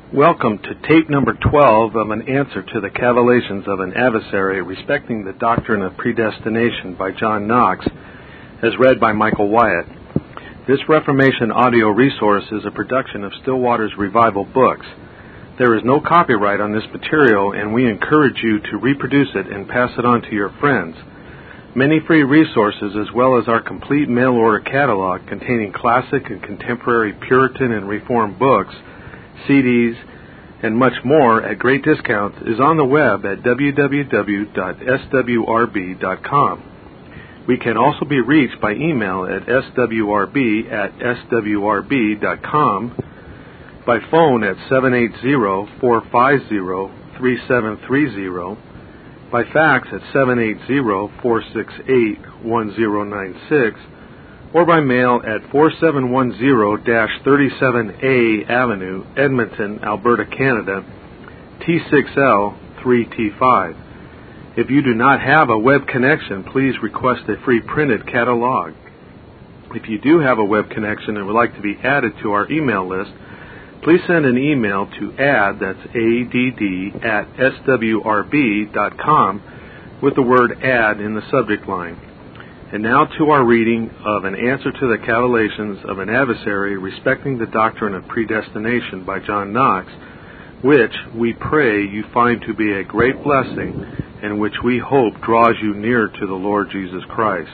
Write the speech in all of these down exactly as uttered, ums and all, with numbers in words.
Welcome to tape number twelve of an answer to the cavilitions of an adversary respecting the doctrine of predestination by John Knox, as read by Michael Wyatt. This Reformation audio resource is a production of Stillwater's Revival Books. There is no copyright on this material, and we encourage you to reproduce it and pass it on to your friends. Many free resources, as well as our complete mail-order catalog containing classic and contemporary Puritan and Reformed books, C Ds, and much more at great discount, is on the web at w w w dot s w r b dot com. We can also be reached by email at s w r b at s w r b dot com, by phone at seven eight zero, four five zero, three seven three zero, by fax at seven eight zero, four six eight, one zero nine six, or by mail at four seven one zero thirty-seven A Avenue, Edmonton, Alberta, Canada, T six L three T five. If you do not have a web connection, please request a free printed catalog. If you do have a web connection and would like to be added to our email list, please send an email to add, that's A D D, at s w r b dot com with the word add in the subject line. And now to our reading of an answer to the cavilitions of an adversary respecting the doctrine of predestination by John Knox, which we pray you find to be a great blessing and which we hope draws you near to the Lord Jesus Christ.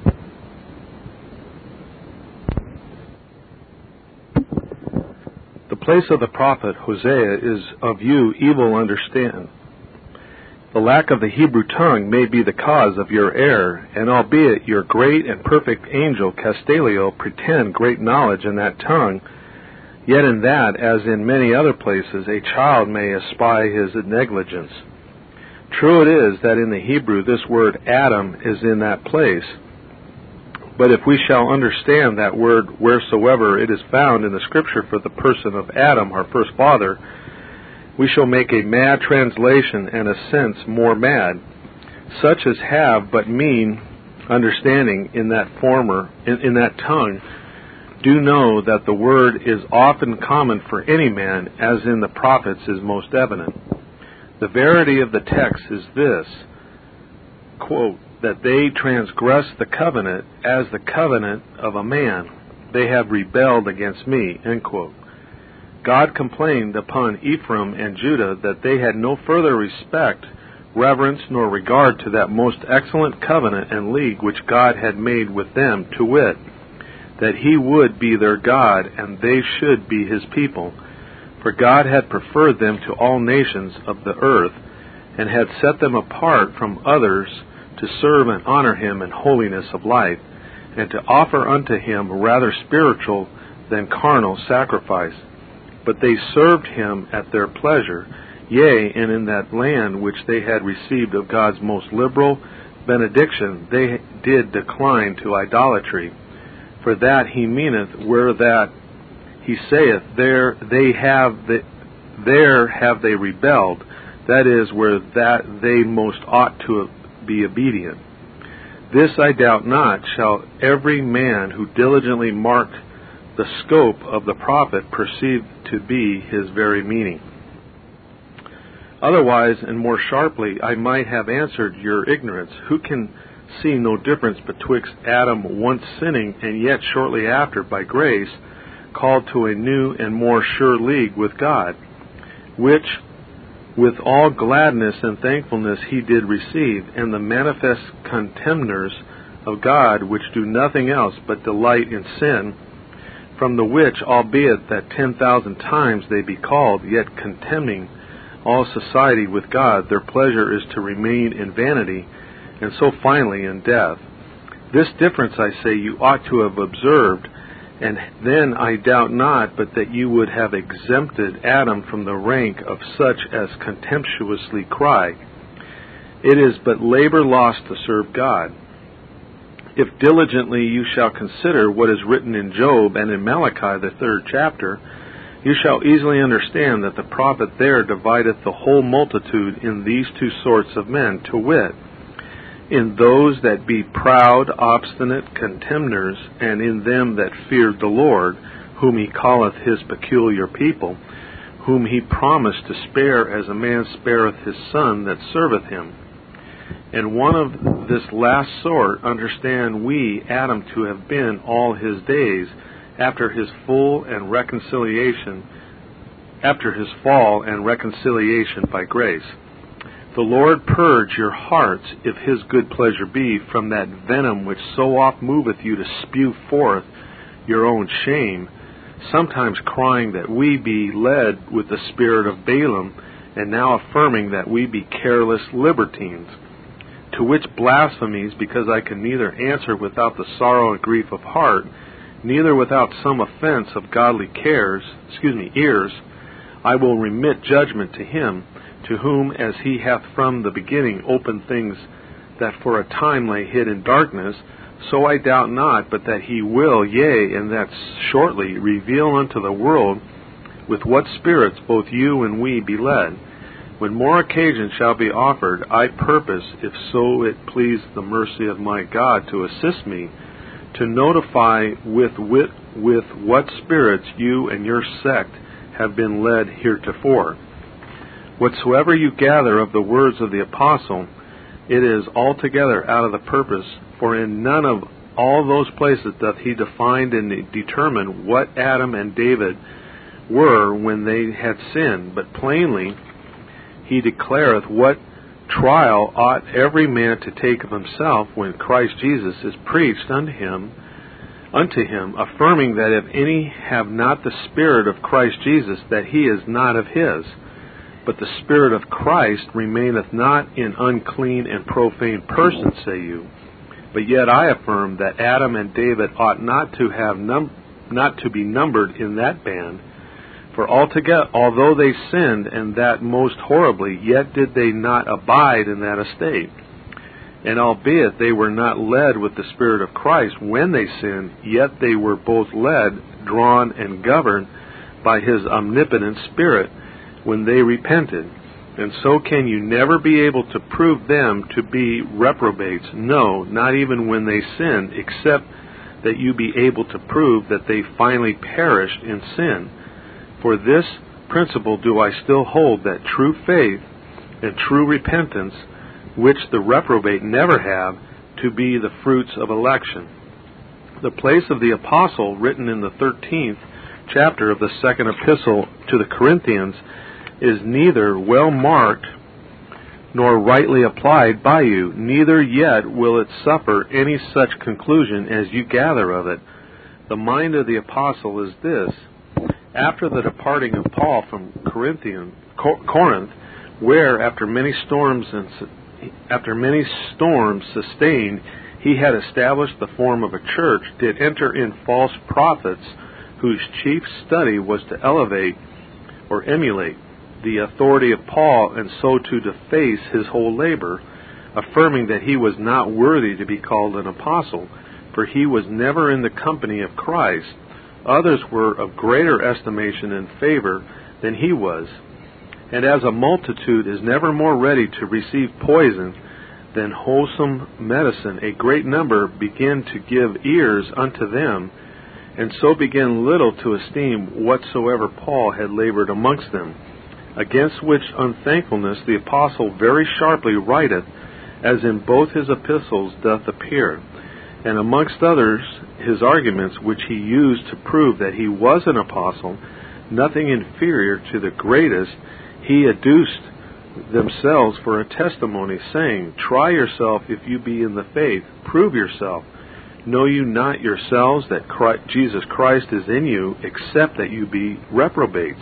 The place of the prophet Hosea is of you evil understand. The lack of the Hebrew tongue may be the cause of your error, and albeit your great and perfect angel Castalio pretend great knowledge in that tongue, yet in that, as in many other places, a child may espy his negligence. True it is that in the Hebrew this word Adam is in that place, but if we shall understand that word wheresoever it is found in the Scripture for the person of Adam, our first father, we shall make a mad translation and a sense more mad. Such as have but mean understanding in that former, in, in that tongue, do know that the word is often common for any man, as in the prophets is most evident. The verity of the text is this, quote, that they transgress the covenant as the covenant of a man. They have rebelled against me, end quote. God complained upon Ephraim and Judah that they had no further respect, reverence, nor regard to that most excellent covenant and league which God had made with them, to wit, that he would be their God, and they should be his people. For God had preferred them to all nations of the earth, and had set them apart from others to serve and honor him in holiness of life, and to offer unto him rather spiritual than carnal sacrifice. But they served him at their pleasure, yea, and in that land which they had received of God's most liberal benediction, they did decline to idolatry. For that he meaneth, where that he saith, there they have the, there have they rebelled, that is, where that they most ought to be obedient. This I doubt not shall every man who diligently marked the scope of the prophet perceived to be his very meaning. Otherwise, and more sharply, I might have answered your ignorance. Who can see no difference betwixt Adam once sinning, and yet shortly after, by grace, called to a new and more sure league with God, which with all gladness and thankfulness he did receive, and the manifest contemners of God, which do nothing else but delight in sin, from the which, albeit that ten thousand times they be called, yet contemning all society with God, their pleasure is to remain in vanity, and so finally in death. This difference, I say, you ought to have observed, and then I doubt not but that you would have exempted Adam from the rank of such as contemptuously cry, it is but labor lost to serve God. If diligently you shall consider what is written in Job and in Malachi, the third chapter, you shall easily understand that the prophet there divideth the whole multitude in these two sorts of men, to wit, in those that be proud, obstinate, contemners, and in them that feared the Lord, whom he calleth his peculiar people, whom he promised to spare as a man spareth his son that serveth him. And one of this last sort understand we Adam to have been all his days, after his full and reconciliation, after his fall and reconciliation by grace. The Lord purge your hearts, if his good pleasure be, from that venom which so oft moveth you to spew forth your own shame, sometimes crying that we be led with the spirit of Balaam, and now affirming that we be careless libertines. To which blasphemies, because I can neither answer without the sorrow and grief of heart, neither without some offense of godly cares, excuse me, ears, I will remit judgment to him, to whom, as he hath from the beginning opened things that for a time lay hid in darkness, so I doubt not but that he will, yea, and that shortly, reveal unto the world with what spirits both you and we be led. When more occasion shall be offered, I purpose, if so it please the mercy of my God to assist me, to notify with, with, with what spirits you and your sect have been led heretofore. Whatsoever you gather of the words of the apostle, it is altogether out of the purpose, for in none of all those places doth he define and determine what Adam and David were when they had sinned, but plainly he declareth what trial ought every man to take of himself when Christ Jesus is preached unto him, unto him, affirming that if any have not the Spirit of Christ Jesus, that he is not of his. But the Spirit of Christ remaineth not in unclean and profane persons, say you. But yet I affirm that Adam and David ought not to have num- not to be numbered in that band. For altogether, although they sinned, and that most horribly, yet did they not abide in that estate. And albeit they were not led with the Spirit of Christ when they sinned, yet they were both led, drawn, and governed by his omnipotent Spirit when they repented. And so can you never be able to prove them to be reprobates, no, not even when they sinned, except that you be able to prove that they finally perished in sin. For this principle do I still hold, that true faith and true repentance, which the reprobate never have, to be the fruits of election. The place of the apostle, written in the thirteenth chapter of the second epistle to the Corinthians, is neither well marked nor rightly applied by you, neither yet will it suffer any such conclusion as you gather of it. The mind of the apostle is this: after the departing of Paul from Corinthian, Corinth, where after many storms and after many storms sustained, he had established the form of a church, did enter in false prophets, whose chief study was to elevate or emulate the authority of Paul, and so to deface his whole labor, affirming that he was not worthy to be called an apostle, for he was never in the company of Christ. Others were of greater estimation and favor than he was. And as a multitude is never more ready to receive poison than wholesome medicine, a great number begin to give ears unto them, and so began little to esteem whatsoever Paul had labored amongst them. Against which unthankfulness the apostle very sharply writeth, as in both his epistles doth appear. And amongst others his arguments, which he used to prove that he was an apostle, nothing inferior to the greatest, he adduced themselves for a testimony, saying, Try yourself if you be in the faith, prove yourself. Know you not yourselves that Christ, Jesus Christ is in you, except that you be reprobates?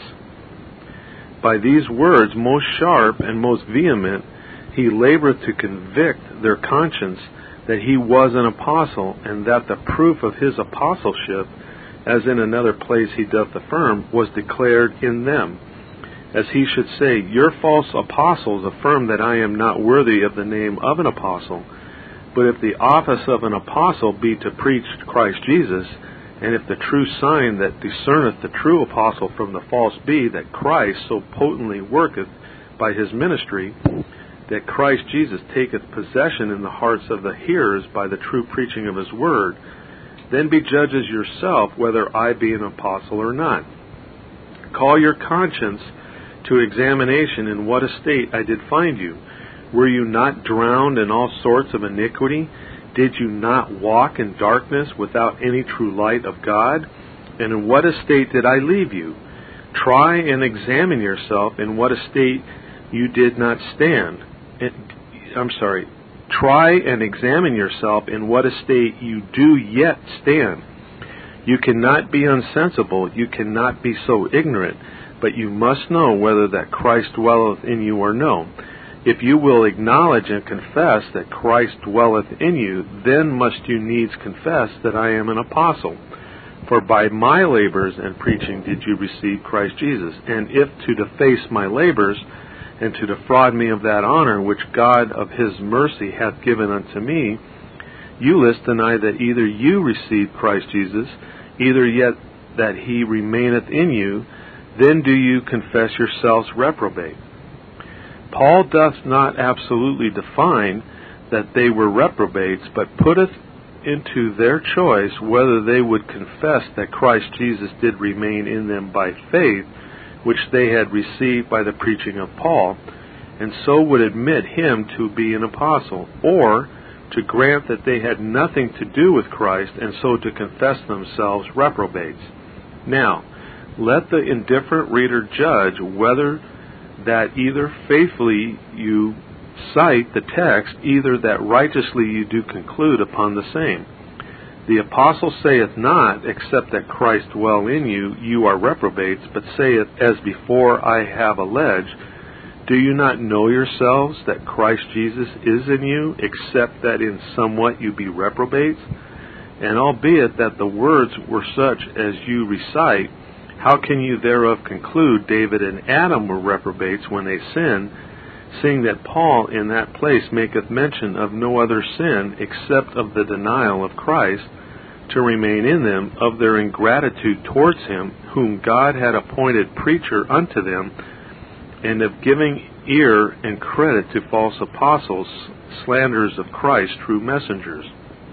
By these words, most sharp and most vehement, he laboreth to convict their conscience that he was an apostle, and that the proof of his apostleship, as in another place he doth affirm, was declared in them. As he should say, Your false apostles affirm that I am not worthy of the name of an apostle. But if the office of an apostle be to preach Christ Jesus, and if the true sign that discerneth the true apostle from the false be, that Christ so potently worketh by his ministry, that Christ Jesus taketh possession in the hearts of the hearers by the true preaching of his word, then be judges yourself whether I be an apostle or not. Call your conscience to examination in what estate I did find you. Were you not drowned in all sorts of iniquity? Did you not walk in darkness without any true light of God? And in what estate did I leave you? Try and examine yourself in what estate you did not stand. I'm sorry. Try and examine yourself in what estate you do yet stand. You cannot be unsensible. You cannot be so ignorant. But you must know whether that Christ dwelleth in you or no. If you will acknowledge and confess that Christ dwelleth in you, then must you needs confess that I am an apostle. For by my labors and preaching did you receive Christ Jesus. And if to deface my labors, and to defraud me of that honor which God of his mercy hath given unto me, you list deny that either you received Christ Jesus, either yet that he remaineth in you, then do you confess yourselves reprobate. Paul doth not absolutely define that they were reprobates, but putteth into their choice whether they would confess that Christ Jesus did remain in them by faith, which they had received by the preaching of Paul, and so would admit him to be an apostle, or to grant that they had nothing to do with Christ, and so to confess themselves reprobates. Now, let the indifferent reader judge whether that either faithfully you cite the text, either that righteously you do conclude upon the same. The apostle saith not, except that Christ dwell in you, you are reprobates, but saith, as before I have alleged, do you not know yourselves that Christ Jesus is in you, except that in somewhat you be reprobates? And albeit that the words were such as you recite, how can you thereof conclude David and Adam were reprobates when they sinned, seeing that Paul in that place maketh mention of no other sin except of the denial of Christ to remain in them, of their ingratitude towards him, whom God had appointed preacher unto them, and of giving ear and credit to false apostles, slanderers of Christ, true messengers.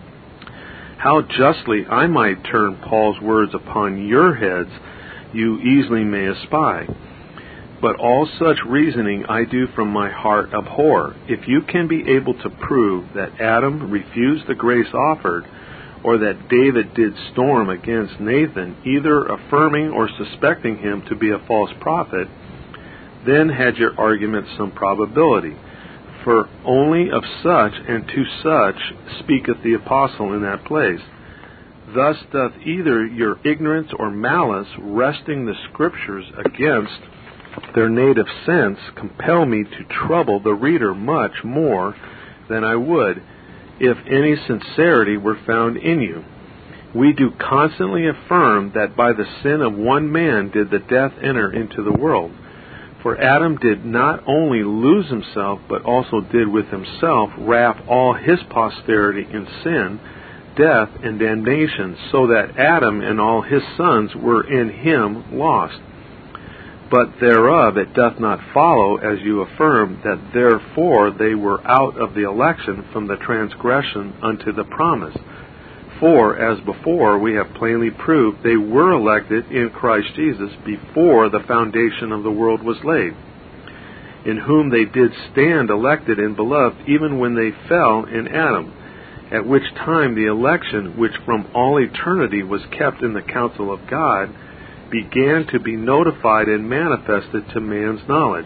How justly I might turn Paul's words upon your heads, you easily may espy. But all such reasoning I do from my heart abhor. If you can be able to prove that Adam refused the grace offered, or that David did storm against Nathan, either affirming or suspecting him to be a false prophet, then had your argument some probability. For only of such and to such speaketh the apostle in that place. Thus doth either your ignorance or malice, wresting the Scriptures against their native sense, compel me to trouble the reader much more than I would, if any sincerity were found in you. We do constantly affirm that by the sin of one man did the death enter into the world. For Adam did not only lose himself, but also did with himself wrap all his posterity in sin, death, and damnation, so that Adam and all his sons were in him lost. But thereof it doth not follow, as you affirm, that therefore they were out of the election from the transgression unto the promise. For, as before we have plainly proved, they were elected in Christ Jesus before the foundation of the world was laid, in whom they did stand elected and beloved, even when they fell in Adam, at which time the election, which from all eternity was kept in the counsel of God, began to be notified and manifested to man's knowledge.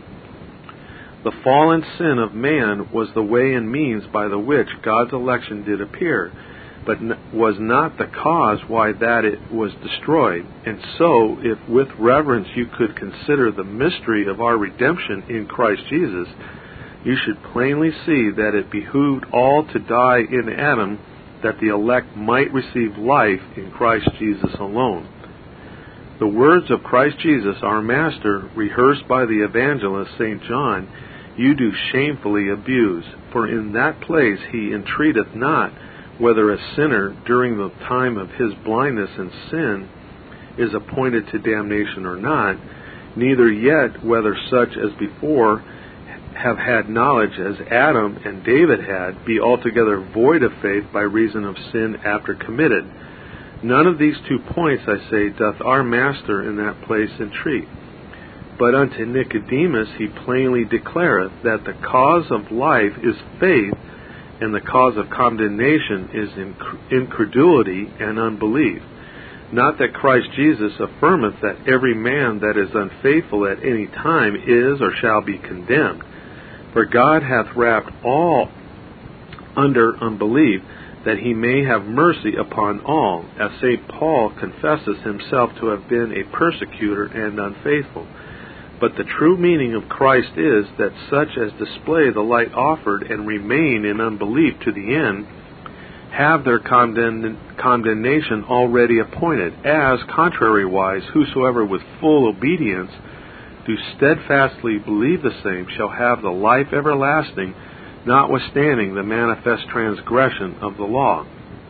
The fallen sin of man was the way and means by the which God's election did appear, but was not the cause why that it was destroyed. And so, if with reverence you could consider the mystery of our redemption in Christ Jesus, you should plainly see that it behooved all to die in Adam, that the elect might receive life in Christ Jesus alone. The words of Christ Jesus, our Master, rehearsed by the evangelist Saint John, you do shamefully abuse. For in that place he entreateth not whether a sinner during the time of his blindness and sin is appointed to damnation or not, neither yet whether such as before have had knowledge as Adam and David had, be altogether void of faith by reason of sin after committed. None of these two points, I say, doth our Master in that place entreat. But unto Nicodemus he plainly declareth that the cause of life is faith, and the cause of condemnation is incredulity and unbelief. Not that Christ Jesus affirmeth that every man that is unfaithful at any time is or shall be condemned. For God hath wrapped all under unbelief, that he may have mercy upon all, as Saint Paul confesses himself to have been a persecutor and unfaithful. But the true meaning of Christ is that such as display the light offered and remain in unbelief to the end have their condemn- condemnation already appointed, as, contrariwise, whosoever with full obedience do steadfastly believe the same shall have the life everlasting, notwithstanding the manifest transgression of the law.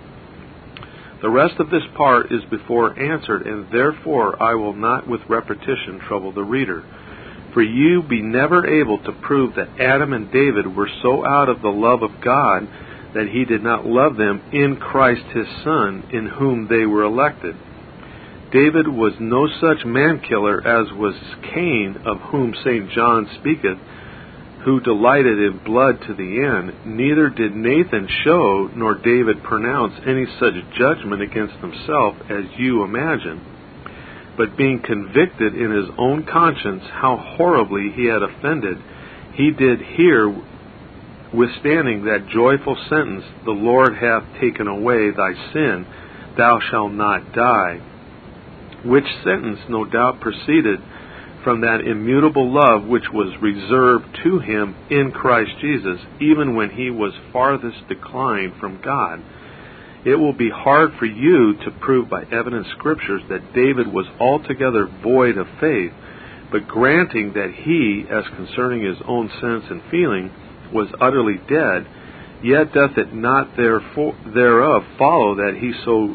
The rest of this part is before answered, and therefore I will not with repetition trouble the reader. For you be never able to prove that Adam and David were so out of the love of God that he did not love them in Christ his Son, in whom they were elected. David was no such man-killer as was Cain, of whom Saint John speaketh, who delighted in blood to the end. Neither did Nathan show, nor David pronounce any such judgment against himself as you imagine. But being convicted in his own conscience how horribly he had offended, he did hear, withstanding that joyful sentence, the Lord hath taken away thy sin, thou shalt not die. Which sentence no doubt proceeded from that immutable love which was reserved to him in Christ Jesus, even when he was farthest declined from God. It will be hard for you to prove by evident scriptures that David was altogether void of faith, but granting that he, as concerning his own sense and feeling, was utterly dead, yet doth it not therefore thereof follow that he so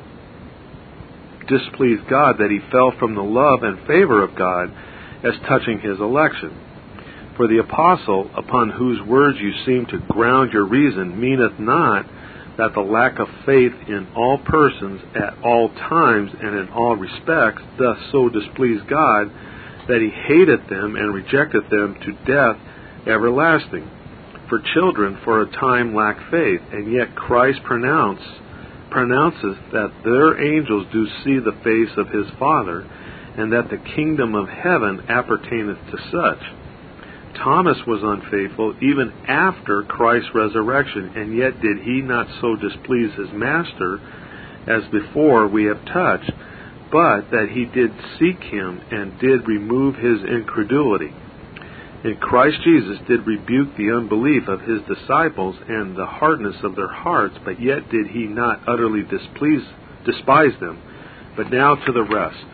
displeased God that he fell from the love and favor of God as touching his election. For the apostle, upon whose words you seem to ground your reason, meaneth not that the lack of faith in all persons at all times and in all respects doth so displease God that he hateth them and rejecteth them to death everlasting. For children for a time lack faith, and yet Christ pronounce, pronounces that their angels do see the face of his Father, and that the kingdom of heaven appertaineth to such. Thomas was unfaithful even after Christ's resurrection, and yet did he not so displease his Master as before we have touched, but that he did seek him and did remove his incredulity. And Christ Jesus did rebuke the unbelief of his disciples and the hardness of their hearts, but yet did he not utterly displease, despise them. But now to the rest.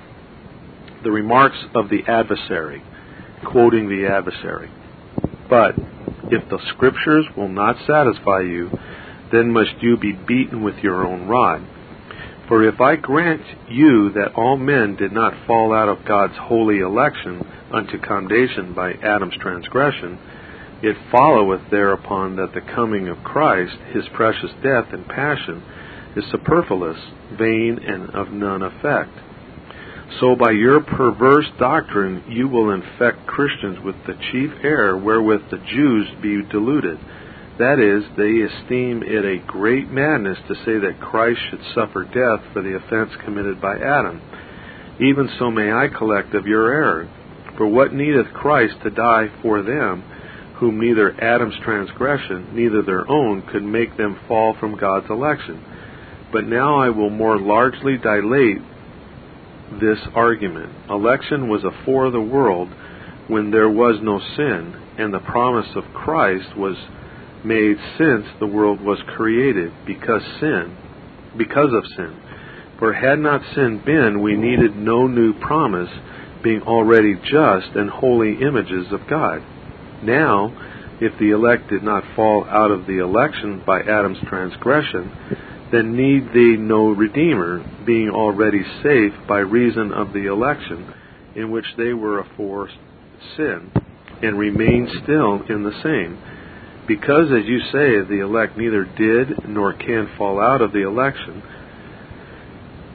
The remarks of the adversary, quoting the adversary. But if the scriptures will not satisfy you, then must you be beaten with your own rod. For if I grant you that all men did not fall out of God's holy election unto condemnation by Adam's transgression, it followeth thereupon that the coming of Christ, his precious death and passion, is superfluous, vain, and of none effect. So by your perverse doctrine you will infect Christians with the chief error wherewith the Jews be deluded. That is, they esteem it a great madness to say that Christ should suffer death for the offense committed by Adam. Even so may I collect of your error. For what needeth Christ to die for them, whom neither Adam's transgression, neither their own, could make them fall from God's election? But now I will more largely dilate this argument. Election was afore the world, when there was no sin, and the promise of Christ was made since the world was created, because sin, because of sin. For had not sin been, we needed no new promise, being already just and holy images of God. Now, if the elect did not fall out of the election by Adam's transgression, then need they no Redeemer, being already safe by reason of the election, in which they were afore sin, and remain still in the same. Because, as you say, the elect neither did nor can fall out of the election,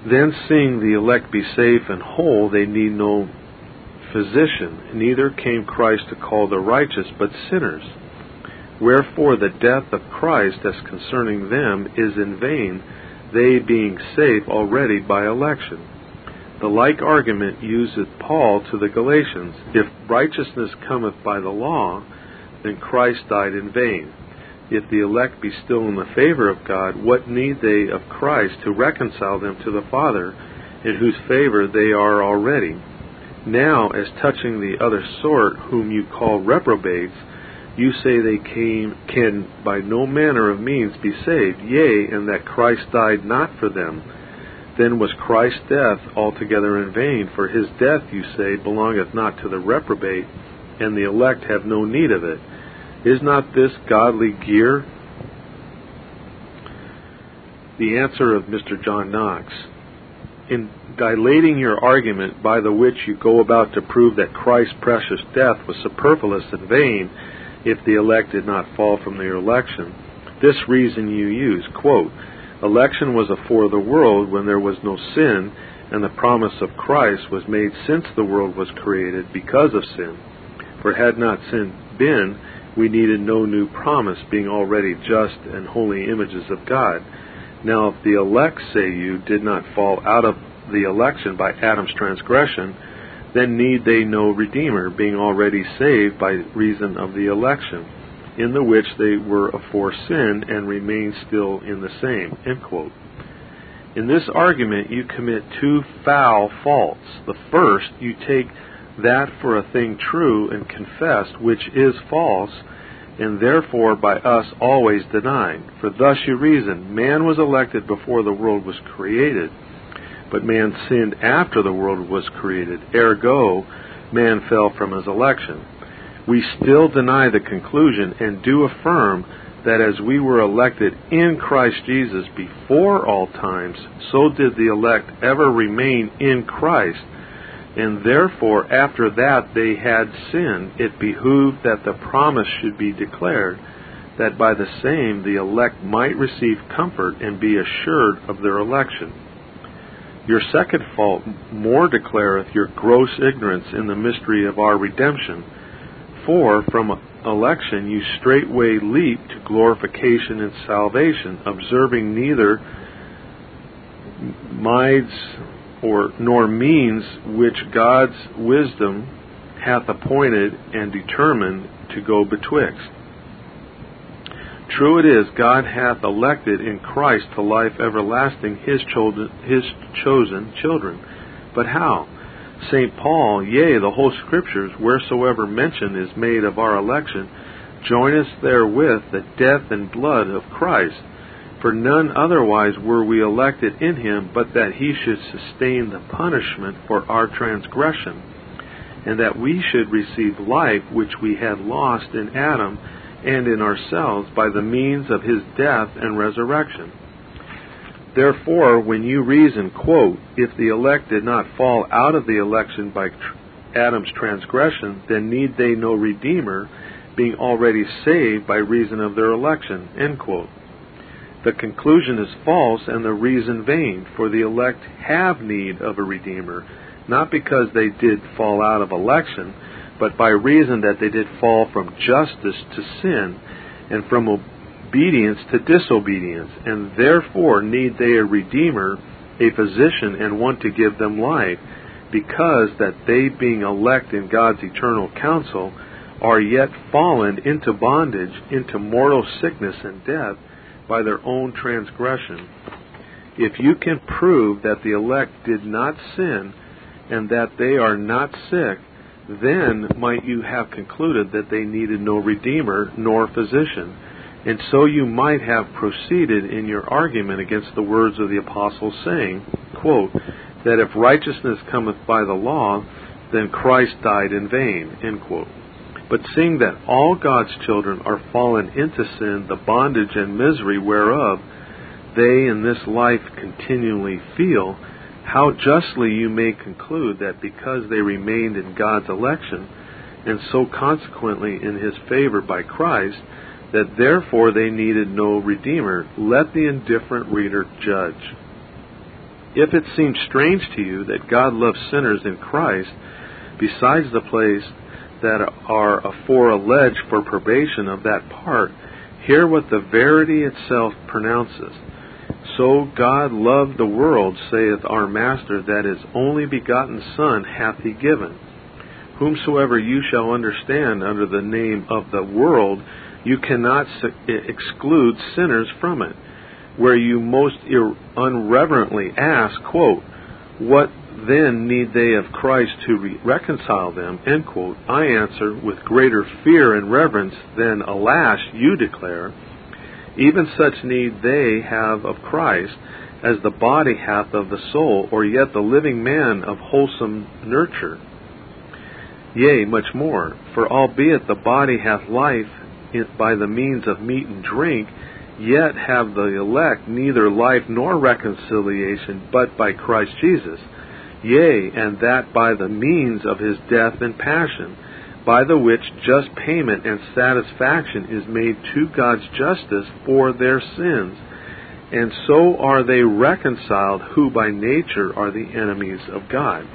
Then, seeing the elect be safe and whole, they need no physician. Neither came Christ to call the righteous, but sinners. Wherefore the death of Christ, as concerning them, is in vain, they being safe already by election. The like argument useth Paul to the Galatians. If righteousness cometh by the law, then Christ died in vain. If the elect be still in the favor of God, what need they of Christ to reconcile them to the Father, in whose favor they are already? Now, as touching the other sort, whom you call reprobates, you say they came, can by no manner of means be saved, yea, and that Christ died not for them. Then was Christ's death altogether in vain, for his death, you say, belongeth not to the reprobate, and the elect have no need of it. Is not this godly gear? The answer of Mister John Knox. In dilating your argument by the which you go about to prove that Christ's precious death was superfluous and vain, if the elect did not fall from their election, this reason you use, quote, election was afore the world, when there was no sin, and the promise of Christ was made since the world was created because of sin. For had not sin been, we needed no new promise, being already just and holy images of God. Now if the elect, say you, did not fall out of the election by Adam's transgression, then need they no Redeemer, being already saved by reason of the election, in the which they were afore sin, and remain still in the same. End quote. In this argument you commit two foul faults. The first, you take that for a thing true and confessed, which is false, and therefore by us always denied. For thus you reason, man was elected before the world was created, but man sinned after the world was created. Ergo, man fell from his election. We still deny the conclusion, and do affirm that as we were elected in Christ Jesus before all times, so did the elect ever remain in Christ. And therefore, after that they had sinned, it behooved that the promise should be declared, that by the same the elect might receive comfort and be assured of their election. Your second fault more declareth your gross ignorance in the mystery of our redemption. For from election you straightway leap to glorification and salvation, observing neither mides or nor means which God's wisdom hath appointed and determined to go betwixt. True it is, God hath elected in Christ to life everlasting his chosen, his chosen children. But how? Saint Paul, yea, the whole Scriptures, wheresoever mention is made of our election, joineth therewith the death and blood of Christ. For none otherwise were we elected in him, but that he should sustain the punishment for our transgression, and that we should receive life which we had lost in Adam and in ourselves by the means of his death and resurrection. Therefore, when you reason, quote, if the elect did not fall out of the election by tr- Adam's transgression, then need they no Redeemer, being already saved by reason of their election, end quote. The conclusion is false and the reason vain, for the elect have need of a Redeemer, not because they did fall out of election, but by reason that they did fall from justice to sin, and from obedience to disobedience, and therefore need they a Redeemer, a physician, and one to give them life, because that they, being elect in God's eternal counsel, are yet fallen into bondage, into mortal sickness and death, by their own transgression. If you can prove that the elect did not sin, and that they are not sick, then might you have concluded that they needed no Redeemer nor physician, and so you might have proceeded in your argument against the words of the Apostle, saying, quote, that if righteousness cometh by the law, then Christ died in vain, end quote. But seeing that all God's children are fallen into sin, the bondage and misery whereof they in this life continually feel, how justly you may conclude that because they remained in God's election, and so consequently in his favor by Christ, that therefore they needed no Redeemer, let the indifferent reader judge. If it seems strange to you that God loves sinners in Christ, besides the place that are afore alleged for probation of that part, hear what the verity itself pronounces. So God loved the world, saith our Master, that his only begotten Son hath he given. Whomsoever you shall understand under the name of the world, you cannot exclude sinners from it. Where you most unreverently ask, quote, what then need they of Christ to re- reconcile them, end quote, I answer with greater fear and reverence than, alas, you declare, even such need they have of Christ, as the body hath of the soul, or yet the living man of wholesome nurture. Yea, much more, for albeit the body hath life by the means of meat and drink, yet have the elect neither life nor reconciliation, but by Christ Jesus. Yea, and that by the means of his death and passion, by the which just payment and satisfaction is made to God's justice for their sins. And so are they reconciled who by nature are the enemies of God.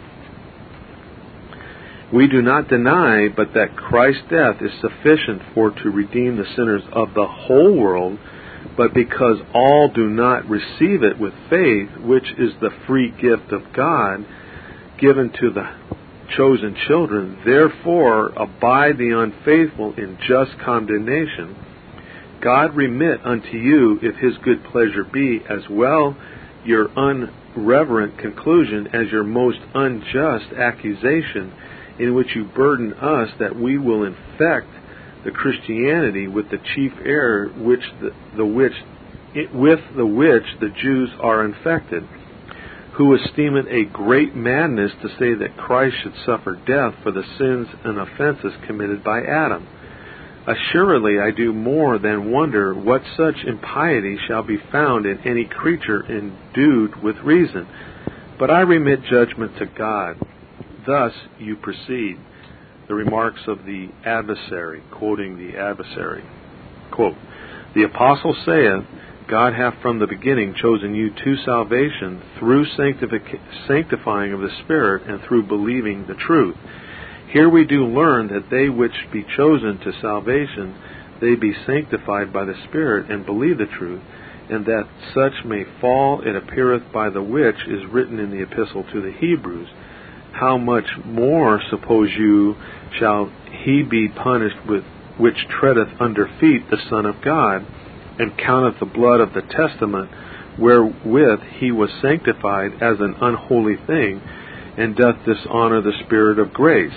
We do not deny but that Christ's death is sufficient for to redeem the sinners of the whole world, but because all do not receive it with faith, which is the free gift of God, given to the chosen children, therefore abide the unfaithful in just condemnation. God remit unto you, if his good pleasure be, as well your unreverent conclusion as your most unjust accusation, in which you burden us that we will infect the Christianity with the chief error which the, the which it, with the which the Jews are infected, who esteem it a great madness to say that Christ should suffer death for the sins and offenses committed by Adam. Assuredly, I do more than wonder what such impiety shall be found in any creature endued with reason. But I remit judgment to God. Thus you proceed. The remarks of the adversary, quoting the adversary. Quote, the apostle saith, God hath from the beginning chosen you to salvation through sanctific- sanctifying of the Spirit and through believing the truth. Here we do learn that they which be chosen to salvation, they be sanctified by the Spirit and believe the truth, and that such may fall, it appeareth by the which is written in the epistle to the Hebrews, how much more, suppose you, shall he be punished with which treadeth under feet the Son of God, and counteth the blood of the testament wherewith he was sanctified as an unholy thing, and doth dishonor the Spirit of grace.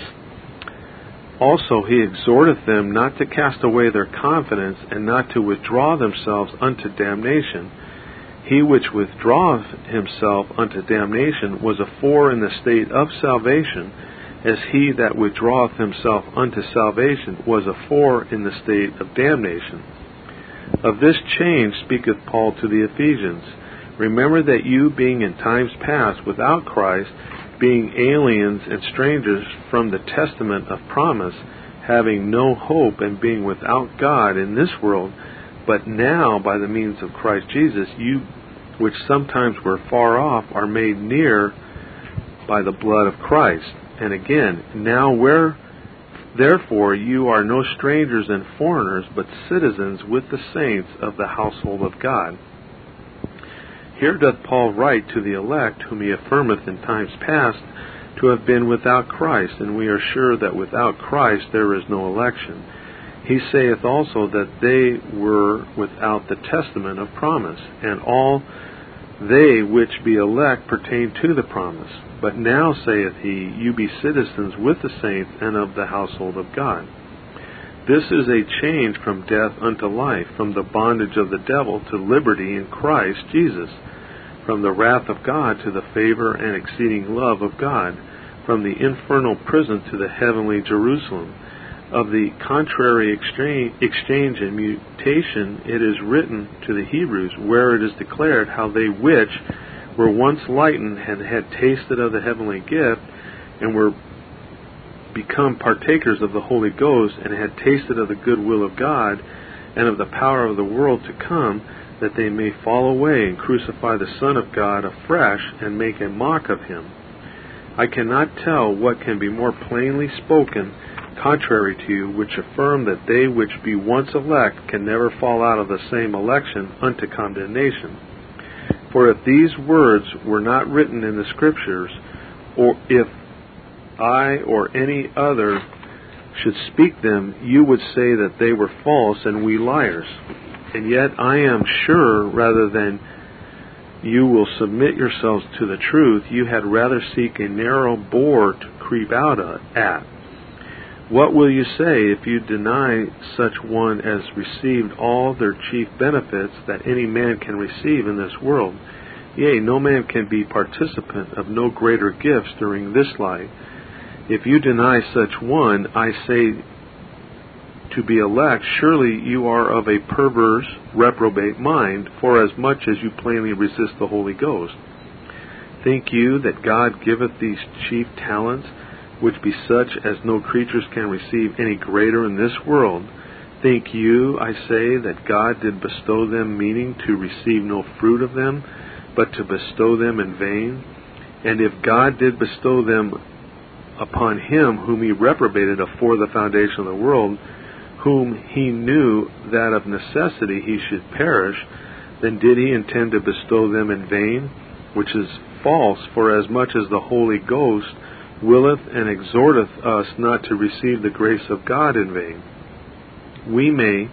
Also he exhorteth them not to cast away their confidence, and not to withdraw themselves unto damnation. He which withdraweth himself unto damnation was afore in the state of salvation, as he that withdraweth himself unto salvation was afore in the state of damnation. Of this change speaketh Paul to the Ephesians. Remember that you, being in times past without Christ, being aliens and strangers from the testament of promise, having no hope and being without God in this world, but now by the means of Christ Jesus, you which sometimes were far off are made near by the blood of Christ. And again, now where therefore you are no strangers and foreigners, but citizens with the saints of the household of God. Here doth Paul write to the elect, whom he affirmeth in times past to have been without Christ, and we are sure that without Christ there is no election. He saith also that they were without the testament of promise, and all they which be elect pertain to the promise. But now, saith he, you be citizens with the saints and of the household of God. This is a change from death unto life, from the bondage of the devil to liberty in Christ Jesus, from the wrath of God to the favor and exceeding love of God, from the infernal prison to the heavenly Jerusalem. Of the contrary exchange, exchange and mutation it is written to the Hebrews, where it is declared how they which were once lightened and had tasted of the heavenly gift, and were become partakers of the Holy Ghost, and had tasted of the good will of God, and of the power of the world to come, that they may fall away and crucify the Son of God afresh and make a mock of him. I cannot tell what can be more plainly spoken contrary to you, which affirm that they which be once elect can never fall out of the same election unto condemnation. For if these words were not written in the Scriptures, or if I or any other should speak them, you would say that they were false and we liars. And yet I am sure, rather than you will submit yourselves to the truth, you had rather seek a narrow bore to creep out at. What will you say if you deny such one as received all their chief benefits that any man can receive in this world? Yea, no man can be participant of no greater gifts during this life. If you deny such one, I say to be elect, surely you are of a perverse, reprobate mind, for as much as you plainly resist the Holy Ghost. Think you that God giveth these chief talents, which be such as no creatures can receive any greater in this world? Think you, I say, that God did bestow them, meaning to receive no fruit of them, but to bestow them in vain? And if God did bestow them upon him whom he reprobated afore the foundation of the world, whom he knew that of necessity he should perish, then did he intend to bestow them in vain? Which is false, for as much as the Holy Ghost willeth and exhorteth us not to receive the grace of God in vain, we may,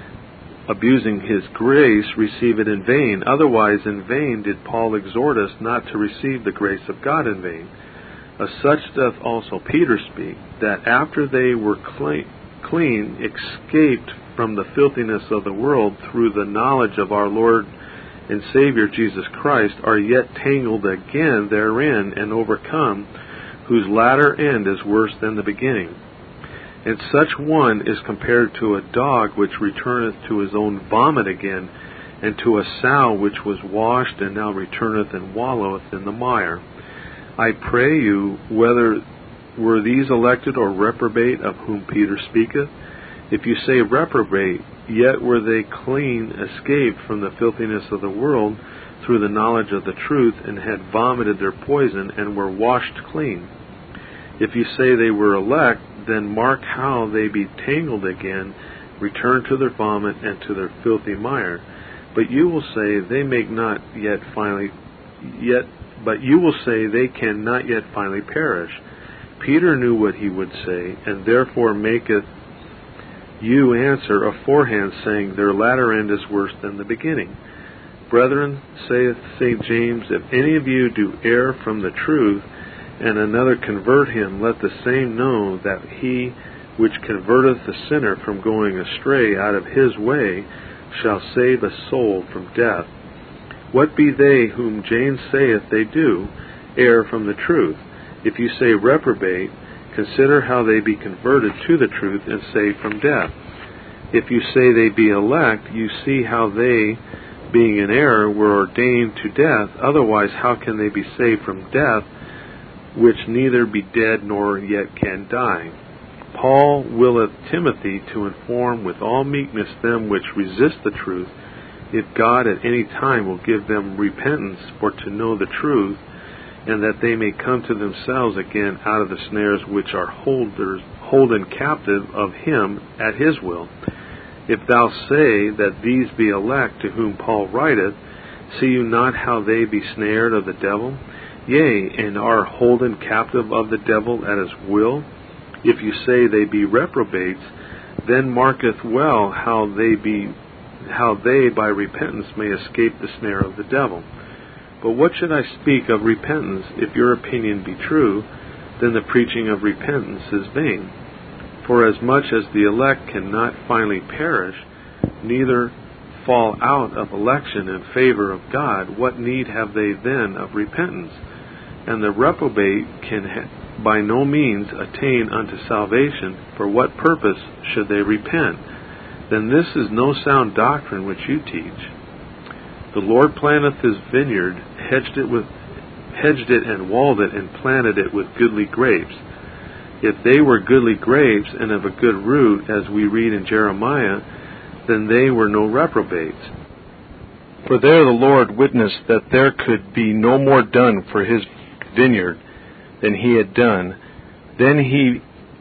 abusing his grace, receive it in vain. Otherwise in vain did Paul exhort us not to receive the grace of God in vain. Of such doth also Peter speak, that after they were clean, clean, escaped from the filthiness of the world through the knowledge of our Lord and Savior Jesus Christ, are yet tangled again therein and overcome, whose latter end is worse than the beginning. And such one is compared to a dog which returneth to his own vomit again, and to a sow which was washed and now returneth and walloweth in the mire. I pray you, whether were these elected or reprobate, of whom Peter speaketh? If you say reprobate, yet were they clean escaped from the filthiness of the world through the knowledge of the truth, and had vomited their poison, and were washed clean. If you say they were elect, then mark how they be tangled again, return to their vomit and to their filthy mire. But you will say they make not yet finally yet but you will say they can not yet finally perish. Peter knew what he would say, and therefore maketh you answer aforehand, saying, their latter end is worse than the beginning. Brethren, saith Saint James, if any of you do err from the truth, and another convert him, let the same know that he which converteth the sinner from going astray out of his way shall save a soul from death. What be they whom James saith they do err from the truth? If you say reprobate, consider how they be converted to the truth and saved from death. If you say they be elect, you see how they, being in error, were ordained to death. Otherwise, how can they be saved from death, which neither be dead nor yet can die? Paul willeth Timothy to inform with all meekness them which resist the truth, if God at any time will give them repentance for to know the truth, and that they may come to themselves again out of the snares which are holders, holden captive of him at his will. If thou say that these be elect to whom Paul writeth, see you not how they be snared of the devil? Yea, and are holden captive of the devil at his will? If you say they be reprobates, then marketh well how they be how they by repentance may escape the snare of the devil. But what should I speak of repentance? If your opinion be true, then the preaching of repentance is vain. For as much as the elect cannot finally perish, neither fall out of election in favor of God, what need have they then of repentance? And the reprobate can ha- by no means attain unto salvation. For what purpose should they repent? Then this is no sound doctrine which you teach. The Lord planteth his vineyard, hedged it with hedged it and walled it, and planted it with goodly grapes. If they were goodly grapes and of a good root, as we read in Jeremiah, then they were no reprobates. For there the Lord witnessed that there could be no more done for his vineyard than he had done. Then he,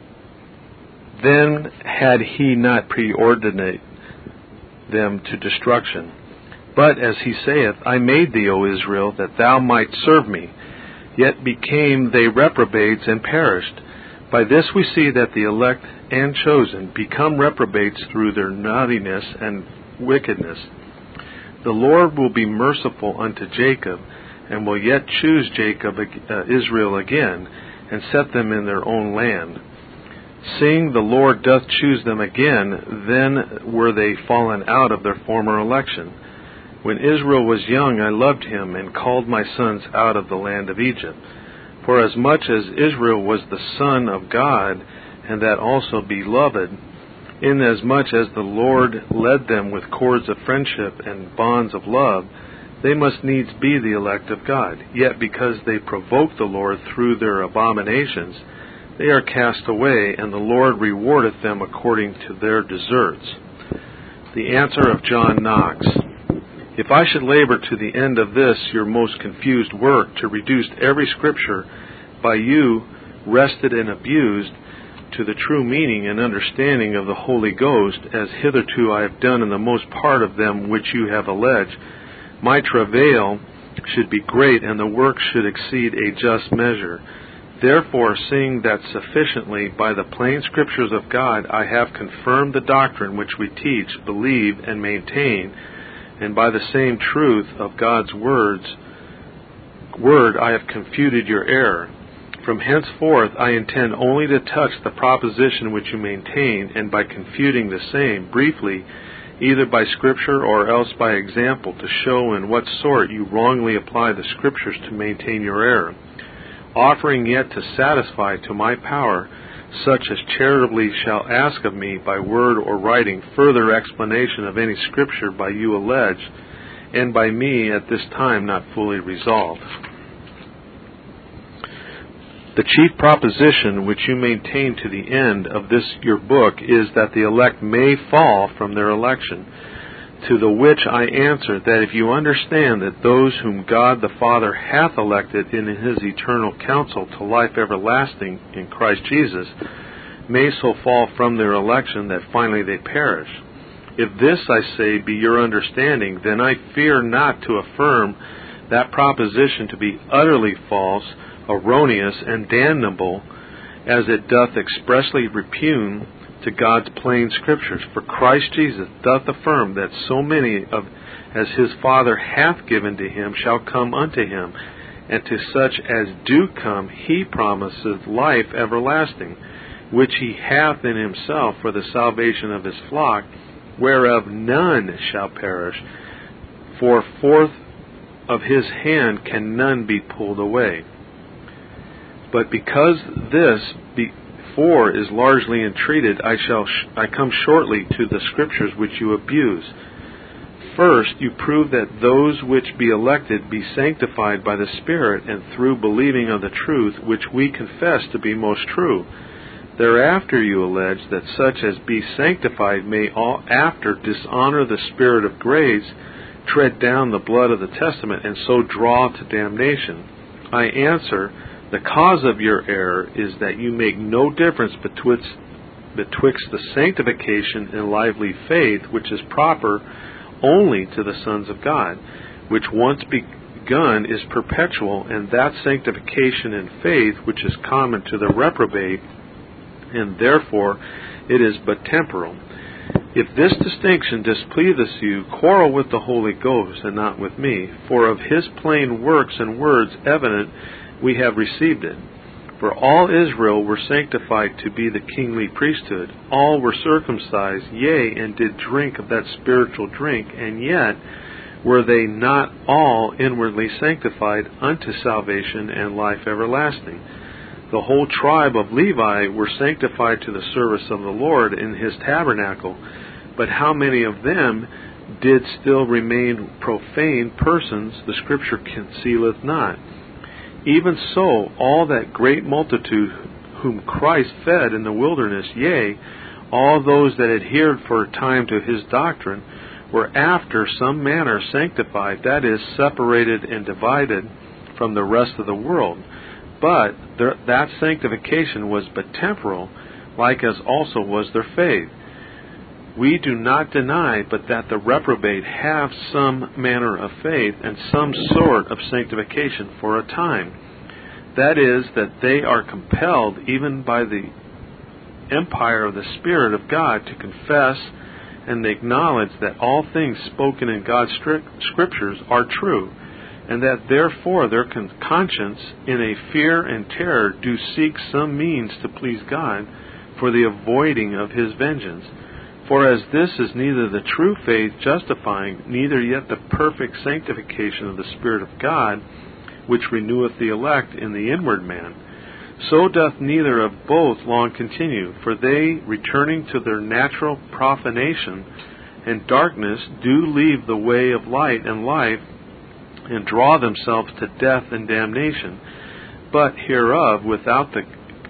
then had he not preordinate them to destruction. But as he saith, I made thee, O Israel, that thou might serve me. Yet became they reprobates and perished. By this we see that the elect and chosen become reprobates through their naughtiness and wickedness. The Lord will be merciful unto Jacob, and will yet choose Jacob, uh, Israel again, and set them in their own land. Seeing the Lord doth choose them again, then were they fallen out of their former election. When Israel was young, I loved him, and called my sons out of the land of Egypt. For as much as Israel was the son of God, and that also beloved, inasmuch as the Lord led them with cords of friendship and bonds of love, they must needs be the elect of God. Yet because they provoked the Lord through their abominations, they are cast away, and the Lord rewardeth them according to their deserts. The answer of John Knox. If I should labor to the end of this your most confused work, to reduce every scripture by you wrested and abused to the true meaning and understanding of the Holy Ghost, as hitherto I have done in the most part of them which you have alleged, my travail should be great, and the work should exceed a just measure. Therefore, seeing that sufficiently by the plain Scriptures of God I have confirmed the doctrine which we teach, believe, and maintain, and by the same truth of God's words, word I have confuted your error. From henceforth I intend only to touch the proposition which you maintain, and by confuting the same, briefly, either by Scripture or else by example, to show in what sort you wrongly apply the Scriptures to maintain your error, offering yet to satisfy to my power such as charitably shall ask of me by word or writing further explanation of any Scripture by you alleged, and by me at this time not fully resolved. The chief proposition which you maintain to the end of this your book is that the elect may fall from their election, to the which I answer that if you understand that those whom God the Father hath elected in his eternal counsel to life everlasting in Christ Jesus, may so fall from their election that finally they perish. If this, I say, be your understanding, then I fear not to affirm that proposition to be utterly false, erroneous, and damnable, as it doth expressly repugn to God's plain Scriptures. For Christ Jesus doth affirm that so many of as his Father hath given to him shall come unto him, and to such as do come he promises life everlasting, which he hath in himself for the salvation of his flock, whereof none shall perish, for forth of his hand can none be pulled away. But because this before is largely entreated, I shall sh- I come shortly to the Scriptures which you abuse. First, you prove that those which be elected be sanctified by the Spirit, and through believing of the truth, which we confess to be most true. Thereafter you allege that such as be sanctified may all after dishonor the Spirit of grace, tread down the blood of the testament, and so draw to damnation. I answer, the cause of your error is that you make no difference betwixt, betwixt the sanctification and lively faith, which is proper only to the sons of God, which once begun is perpetual, and that sanctification and faith which is common to the reprobate, and therefore it is but temporal. If this distinction displeaseth you, quarrel with the Holy Ghost, and not with me, for of his plain works and words evident we have received it. For all Israel were sanctified to be the kingly priesthood. All were circumcised, yea, and did drink of that spiritual drink, and yet were they not all inwardly sanctified unto salvation and life everlasting. The whole tribe of Levi were sanctified to the service of the Lord in his tabernacle, but how many of them did still remain profane persons, the Scripture concealeth not. Even so, all that great multitude whom Christ fed in the wilderness, yea, all those that adhered for a time to his doctrine, were after some manner sanctified, that is, separated and divided from the rest of the world. But there, that sanctification was but temporal, like as also was their faith. We do not deny but that the reprobate have some manner of faith and some sort of sanctification for a time. That is, that they are compelled, even by the empire of the Spirit of God, to confess and acknowledge that all things spoken in God's scriptures are true, and that therefore their con- conscience, in a fear and terror, do seek some means to please God for the avoiding of his vengeance. For as this is neither the true faith justifying, neither yet the perfect sanctification of the Spirit of God, which reneweth the elect in the inward man, so doth neither of both long continue. For they, returning to their natural profanation and darkness, do leave the way of light and life, and draw themselves to death and damnation. But hereof, without the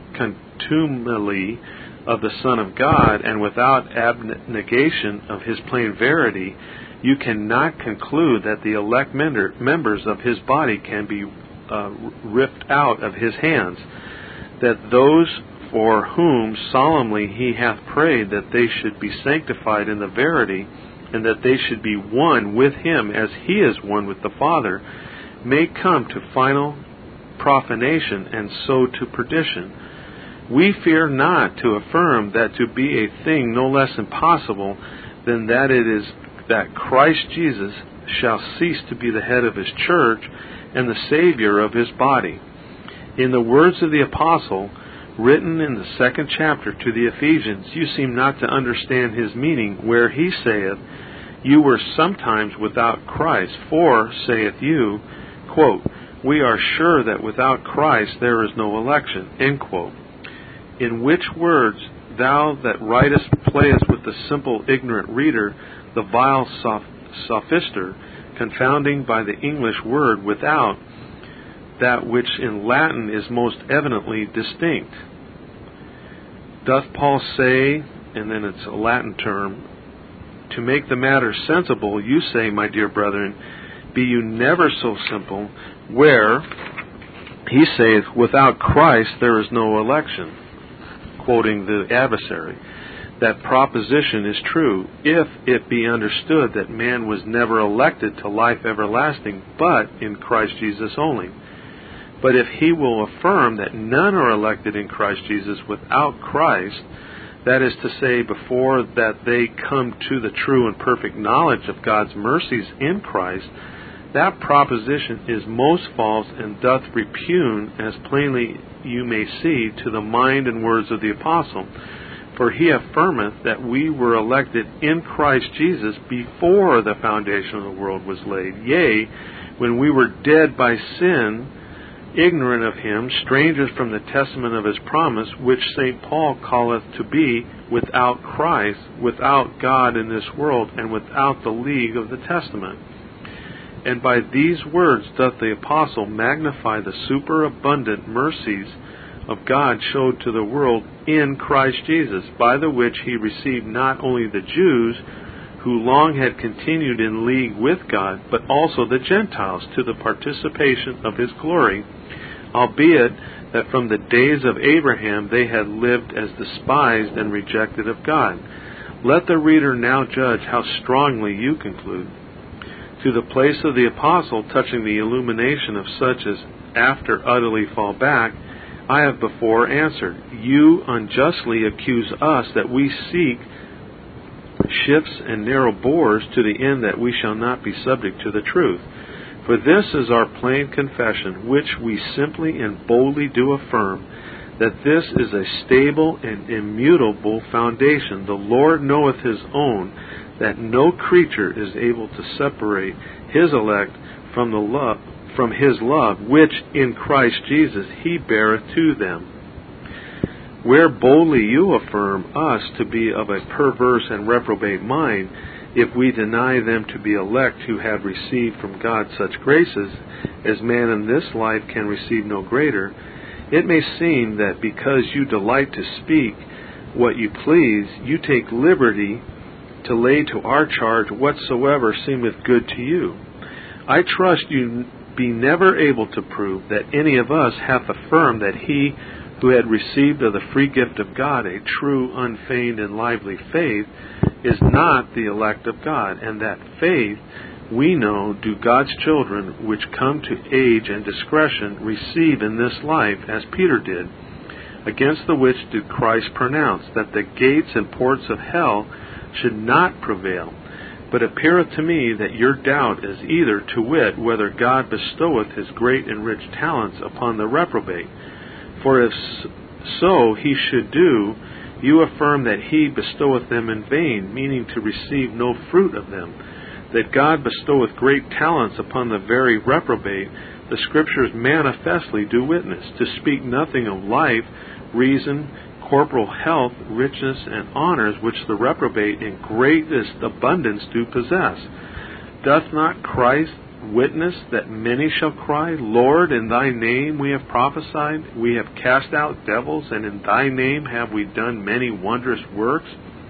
contumely of the Son of God, and without abnegation of his plain verity, you cannot conclude that the elect members of his body can be uh, ripped out of his hands, that those for whom solemnly he hath prayed that they should be sanctified in the verity, and that they should be one with him as he is one with the Father, may come to final profanation, and so to perdition. We fear not to affirm that to be a thing no less impossible than that it is that Christ Jesus shall cease to be the head of his church and the Savior of his body. In the words of the Apostle, written in the second chapter to the Ephesians, you seem not to understand his meaning, where he saith, you were sometimes without Christ, for, saith you, quote, we are sure that without Christ there is no election, end quote. In which words thou that writest playest with the simple ignorant reader, the vile soph- sophister, confounding by the English word without that which in Latin is most evidently distinct. Doth Paul say, and then it's a Latin term, to make the matter sensible, you say, my dear brethren, be you never so simple, where he saith, without Christ there is no election, quoting the adversary. That proposition is true, if it be understood that man was never elected to life everlasting, but in Christ Jesus only. But if he will affirm that none are elected in Christ Jesus without Christ, that is to say, before that they come to the true and perfect knowledge of God's mercies in Christ, that proposition is most false, and doth repugn, as plainly you may see, to the mind and words of the Apostle. For he affirmeth that we were elected in Christ Jesus before the foundation of the world was laid. Yea, when we were dead by sin, ignorant of him, strangers from the testament of his promise, which Saint Paul calleth to be without Christ, without God in this world, and without the league of the testament. And by these words doth the Apostle magnify the superabundant mercies of God showed to the world in Christ Jesus, by the which he received not only the Jews, who long had continued in league with God, but also the Gentiles to the participation of his glory, albeit that from the days of Abraham they had lived as despised and rejected of God. Let the reader now judge how strongly you conclude. To the place of the Apostle touching the illumination of such as after utterly fall back, I have before answered. You unjustly accuse us that we seek shifts and narrow bores to the end that we shall not be subject to the truth. For this is our plain confession, which we simply and boldly do affirm, that this is a stable and immutable foundation. The Lord knoweth his own, that no creature is able to separate his elect from the love, from his love, which in Christ Jesus he beareth to them. Where boldly you affirm us to be of a perverse and reprobate mind, if we deny them to be elect who have received from God such graces, as man in this life can receive no greater, it may seem that because you delight to speak what you please, you take liberty to lay to our charge whatsoever seemeth good to you. I trust you be never able to prove that any of us hath affirmed that he who had received of the free gift of God a true, unfeigned, and lively faith is not the elect of God, and that faith we know do God's children which come to age and discretion receive in this life, as Peter did, against the which did Christ pronounce, that the gates and ports of hell should not prevail. But it appeareth to me that your doubt is either, to wit, whether God bestoweth his great and rich talents upon the reprobate. For if so he should do, you affirm that he bestoweth them in vain, meaning to receive no fruit of them. That God bestoweth great talents upon the very reprobate, the Scriptures manifestly do witness, to speak nothing of life, reason, corporal health, richness, and honors, which the reprobate in greatest abundance do possess. Doth not Christ witness that many shall cry, Lord, in thy name we have prophesied, we have cast out devils, and in thy name have we done many wondrous works?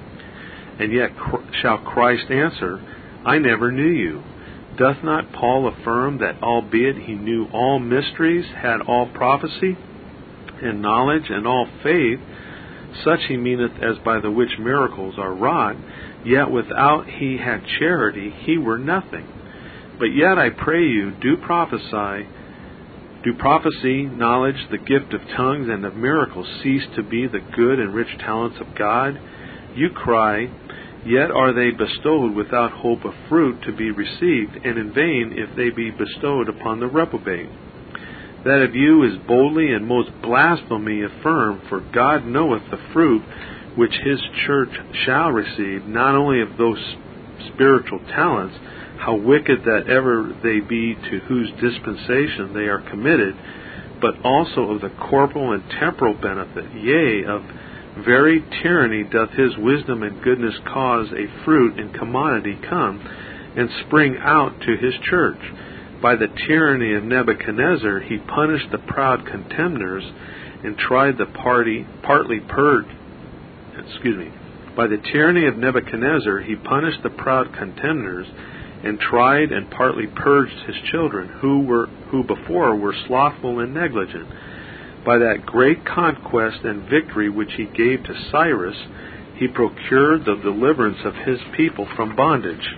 And yet shall Christ answer, I never knew you. Doth not Paul affirm that albeit he knew all mysteries, had all prophecy, and knowledge, and all faith, such he meaneth as by the which miracles are wrought, yet without he had charity he were nothing. But yet I pray you, do prophesy, do prophecy, knowledge, the gift of tongues, and of miracles cease to be the good and rich talents of God? You cry, yet are they bestowed without hope of fruit to be received, and in vain if they be bestowed upon the reprobate. That of you is boldly and most blasphemy affirmed, for God knoweth the fruit which his church shall receive, not only of those spiritual talents, how wicked that ever they be to whose dispensation they are committed, but also of the corporal and temporal benefit, yea, of very tyranny doth his wisdom and goodness cause a fruit and commodity come, and spring out to his church. By the tyranny of Nebuchadnezzar he punished the proud contemners, and tried the party partly purged. Excuse me. By the tyranny of Nebuchadnezzar he punished the proud contemners, and tried and partly purged his children, who were who before were slothful and negligent. By that great conquest and victory which he gave to Cyrus, he procured the deliverance of his people from bondage.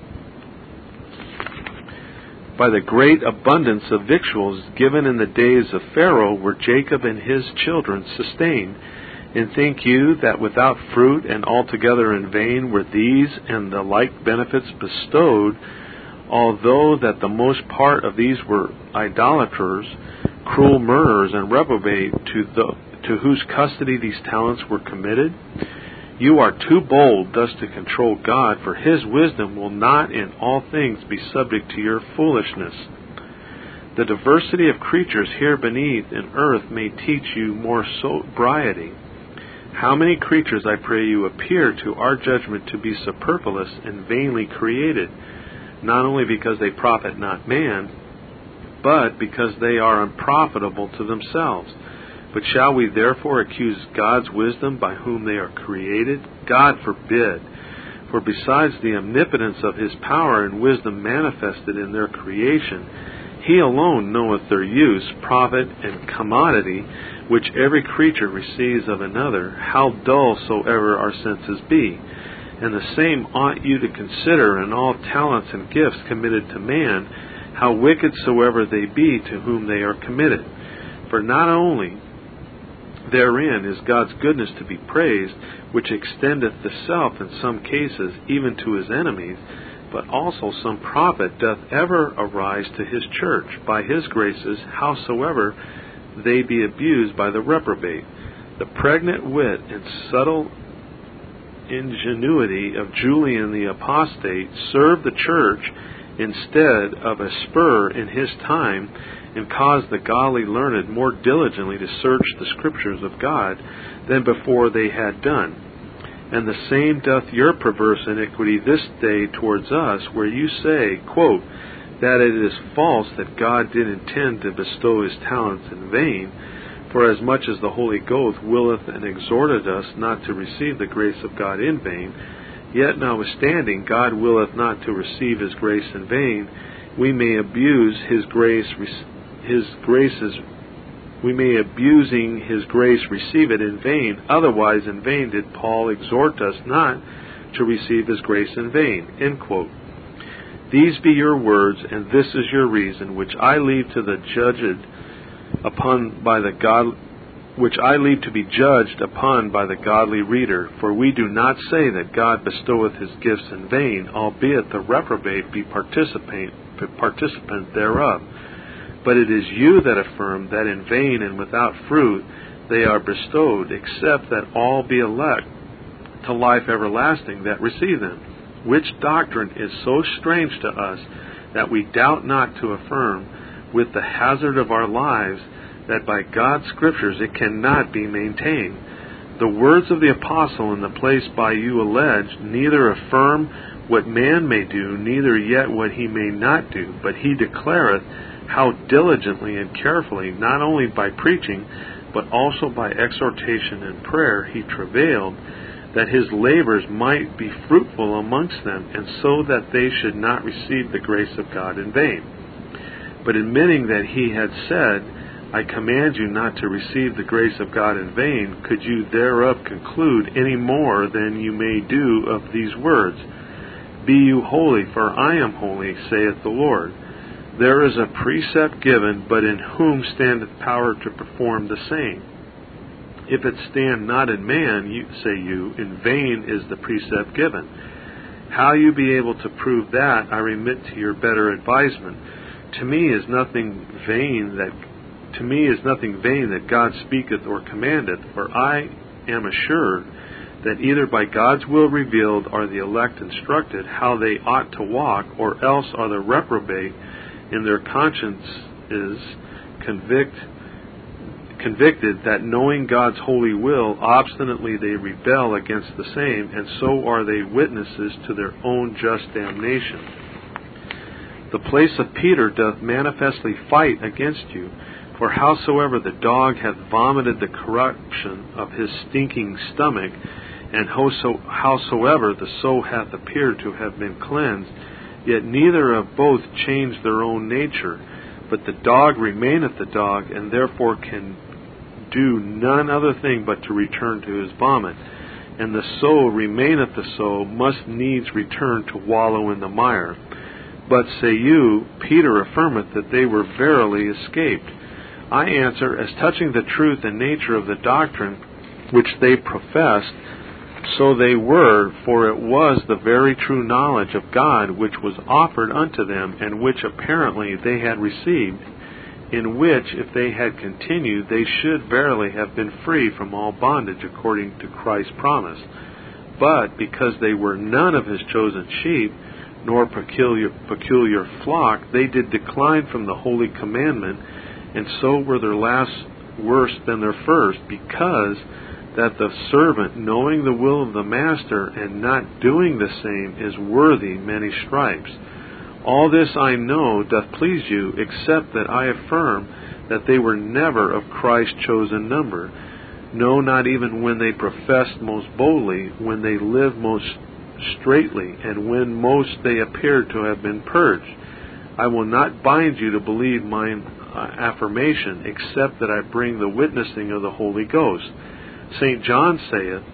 By the great abundance of victuals given in the days of Pharaoh were Jacob and his children sustained. And think you that without fruit and altogether in vain were these and the like benefits bestowed, although that the most part of these were idolaters, cruel murderers, and reprobate, to, the, to whose custody these talents were committed? You are too bold thus to control God, for his wisdom will not in all things be subject to your foolishness. The diversity of creatures here beneath in earth may teach you more sobriety. How many creatures, I pray you, appear to our judgment to be superfluous and vainly created, not only because they profit not man, but because they are unprofitable to themselves. But shall we therefore accuse God's wisdom by whom they are created? God forbid. For besides the omnipotence of his power and wisdom manifested in their creation, he alone knoweth their use, profit, and commodity, which every creature receives of another, how dull soever our senses be. And the same ought you to consider in all talents and gifts committed to man, how wicked soever they be to whom they are committed. For not only therein is God's goodness to be praised, which extendeth the self in some cases even to his enemies, but also some profit doth ever arise to his church by his graces, howsoever they be abused by the reprobate. The pregnant wit and subtle ingenuity of Julian the Apostate served the church instead of a spur in his time, and caused the godly learned more diligently to search the Scriptures of God than before they had done. And the same doth your perverse iniquity this day towards us, where you say, quote, that it is false that God did intend to bestow his talents in vain, for as much as the Holy Ghost willeth and exhorteth us not to receive the grace of God in vain, Yet notwithstanding, God willeth not to receive his grace in vain. We may abuse his grace, his graces, we may abusing his grace receive it in vain. Otherwise in vain did Paul exhort us not to receive his grace in vain. End quote. These be your words, and this is your reason, which I leave to the judged upon by the God, which I leave to be judged upon by the godly reader. For we do not say that God bestoweth his gifts in vain, albeit the reprobate be participant participant thereof. But it is you that affirm that in vain and without fruit they are bestowed, except that all be elect to life everlasting that receive them. Which doctrine is so strange to us that we doubt not to affirm with the hazard of our lives that by God's Scriptures it cannot be maintained. The words of the apostle in the place by you alleged neither affirm what man may do, neither yet what he may not do, but he declareth how diligently and carefully, not only by preaching, but also by exhortation and prayer, he travailed, that his labors might be fruitful amongst them, and so that they should not receive the grace of God in vain. But admitting that he had said, I command you not to receive the grace of God in vain, could you thereof conclude any more than you may do of these words? Be you holy, for I am holy, saith the Lord. There is a precept given, but in whom standeth power to perform the same? If it stand not in man, you, say you, in vain is the precept given. How you be able to prove that, I remit to your better advisement. To me is nothing vain that to me is nothing vain that God speaketh or commandeth, for I am assured that either by God's will revealed are the elect instructed how they ought to walk, or else are the reprobate in their consciences convict, convicted that knowing God's holy will, obstinately they rebel against the same, and so are they witnesses to their own just damnation. The place of Peter doth manifestly fight against you, for howsoever the dog hath vomited the corruption of his stinking stomach, and howsoever the soul hath appeared to have been cleansed, yet neither of both change their own nature, but the dog remaineth the dog, and therefore can do none other thing but to return to his vomit. And the soul remaineth the soul, must needs return to wallow in the mire. But say you, Peter affirmeth that they were verily escaped. I answer, as touching the truth and nature of the doctrine which they professed, so they were, for it was the very true knowledge of God which was offered unto them, and which apparently they had received, in which, if they had continued, they should verily have been free from all bondage according to Christ's promise. But because they were none of his chosen sheep, nor peculiar, peculiar flock, they did decline from the holy commandment, and so were their last worse than their first, because that the servant, knowing the will of the master, and not doing the same, is worthy many stripes. All this I know doth please you, except that I affirm that they were never of Christ's chosen number. No, not even when they professed most boldly, when they lived most straightly, and when most they appeared to have been purged. I will not bind you to believe mine uh, affirmation, except that I bring the witnessing of the Holy Ghost. Saint John saith,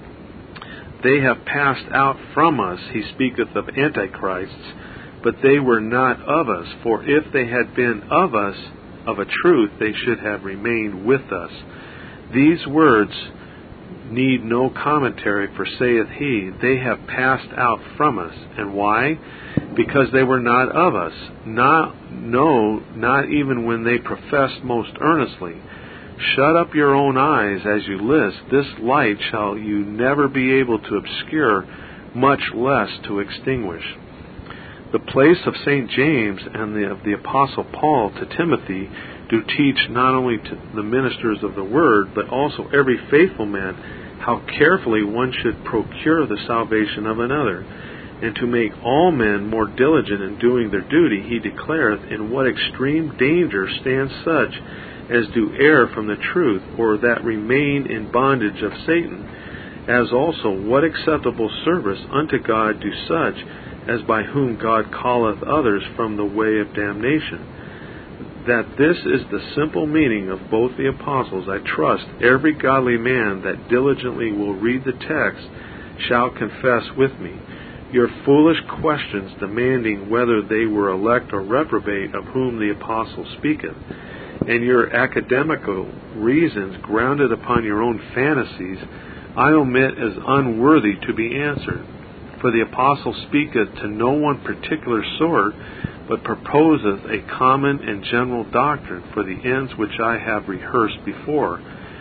they have passed out from us, he speaketh of antichrists, but they were not of us. For if they had been of us, of a truth, they should have remained with us. These words need no commentary, for saith he, they have passed out from us. And why? Because they were not of us. Not, no, not even when they professed most earnestly. Shut up your own eyes as you list. This light shall you never be able to obscure, much less to extinguish. The place of Saint James and the, of the Apostle Paul to Timothy do teach not only to the ministers of the Word, but also every faithful man, how carefully one should procure the salvation of another. And to make all men more diligent in doing their duty, he declareth in what extreme danger stands such as do err from the truth, or that remain in bondage of Satan, As also, what acceptable service unto God do such as by whom God calleth others from the way of damnation? That this is the simple meaning of both the apostles, I trust every godly man that diligently will read the text shall confess with me. Your foolish questions demanding whether they were elect or reprobate of whom the apostle speaketh, and your academical reasons grounded upon your own fantasies, I omit as unworthy to be answered. For the apostle speaketh to no one particular sort, but proposeth a common and general doctrine for the ends which I have rehearsed before.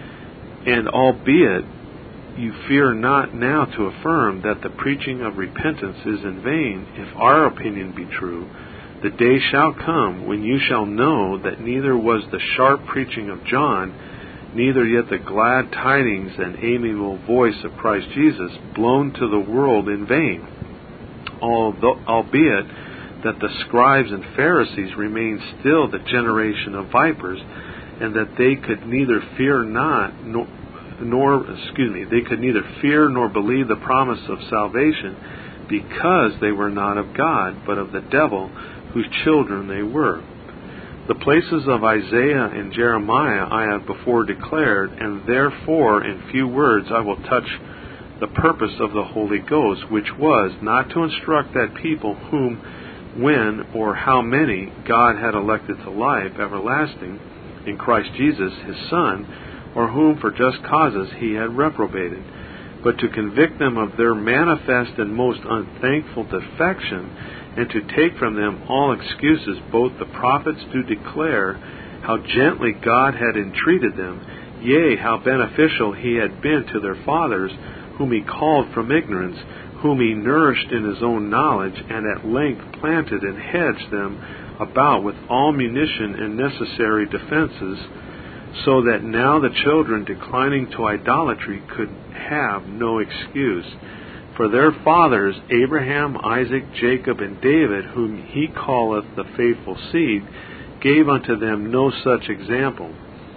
And albeit you fear not now to affirm that the preaching of repentance is in vain, if our opinion be true, the day shall come when you shall know that neither was the sharp preaching of John, neither yet the glad tidings and amiable voice of Christ Jesus blown to the world in vain, although, albeit that the scribes and Pharisees remain still the generation of vipers, and that they could neither fear not nor, nor excuse me, they could neither fear nor believe the promise of salvation, because they were not of God, but of the devil, whose children they were. The places of Isaiah and Jeremiah I have before declared, and therefore in few words I will touch the purpose of the Holy Ghost, which was not to instruct that people whom, when, or how many God had elected to life everlasting in Christ Jesus his Son, or whom for just causes he had reprobated, but to convict them of their manifest and most unthankful defection, and to take from them all excuses. Both the prophets do declare how gently God had entreated them, yea, how beneficial he had been to their fathers, whom he called from ignorance, whom he nourished in his own knowledge, and at length planted and hedged them about with all munition and necessary defenses, so that now the children declining to idolatry could have no excuse. For their fathers, Abraham, Isaac, Jacob, and David, whom he calleth the faithful seed, gave unto them no such example.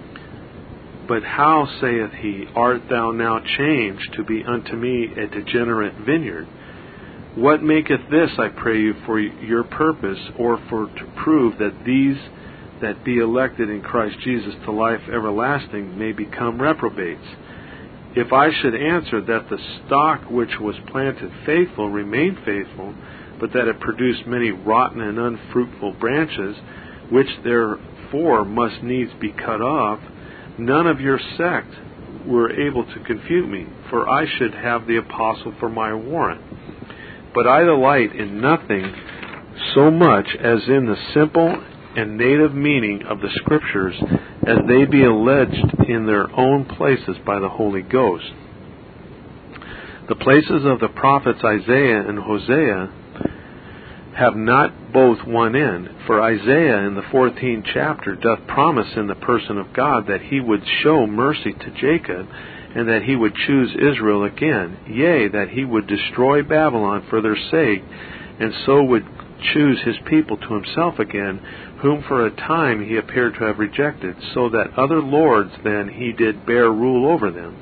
But how, saith he, art thou now changed to be unto me a degenerate vineyard? What maketh this, I pray you, for your purpose, or for to prove that these that be elected in Christ Jesus to life everlasting may become reprobates? If I should answer that the stock which was planted faithful remained faithful, but that it produced many rotten and unfruitful branches, which therefore must needs be cut off, none of your sect were able to confute me, for I should have the apostle for my warrant. But I delight in nothing so much as in the simple and native meaning of the Scriptures, as they be alleged in their own places by the Holy Ghost. The places of the prophets Isaiah and Hosea have not both one end, for Isaiah in the fourteenth chapter doth promise in the person of God that he would show mercy to Jacob, and that he would choose Israel again, yea, that he would destroy Babylon for their sake, and so would choose his people to himself again, whom for a time he appeared to have rejected, so that other lords than he did bear rule over them.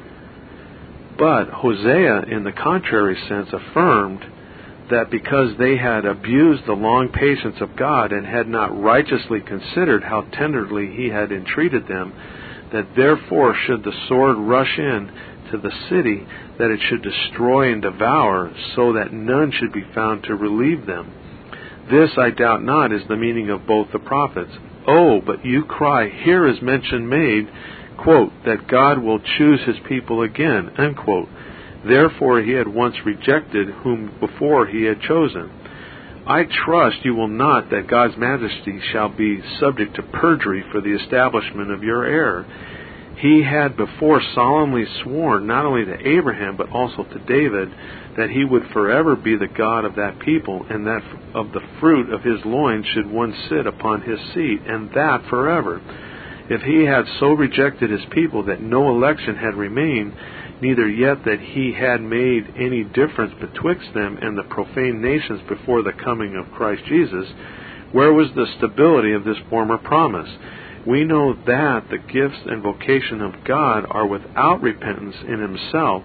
But Hosea, in the contrary sense, affirmed that because they had abused the long patience of God, and had not righteously considered how tenderly he had entreated them, that therefore should the sword rush in to the city, that it should destroy and devour, so that none should be found to relieve them. This, I doubt not, is the meaning of both the prophets. Oh, but you cry, here is mention made, quote, that God will choose his people again, unquote. Therefore he had once rejected whom before he had chosen. I trust you will not that God's majesty shall be subject to perjury for the establishment of your error. He had before solemnly sworn not only to Abraham but also to David that he would forever be the God of that people, and that of the fruit of his loins should one sit upon his seat, and that forever. If he had so rejected his people that no election had remained, neither yet that he had made any difference betwixt them and the profane nations before the coming of Christ Jesus, where was the stability of this former promise? We know that the gifts and vocation of God are without repentance in himself,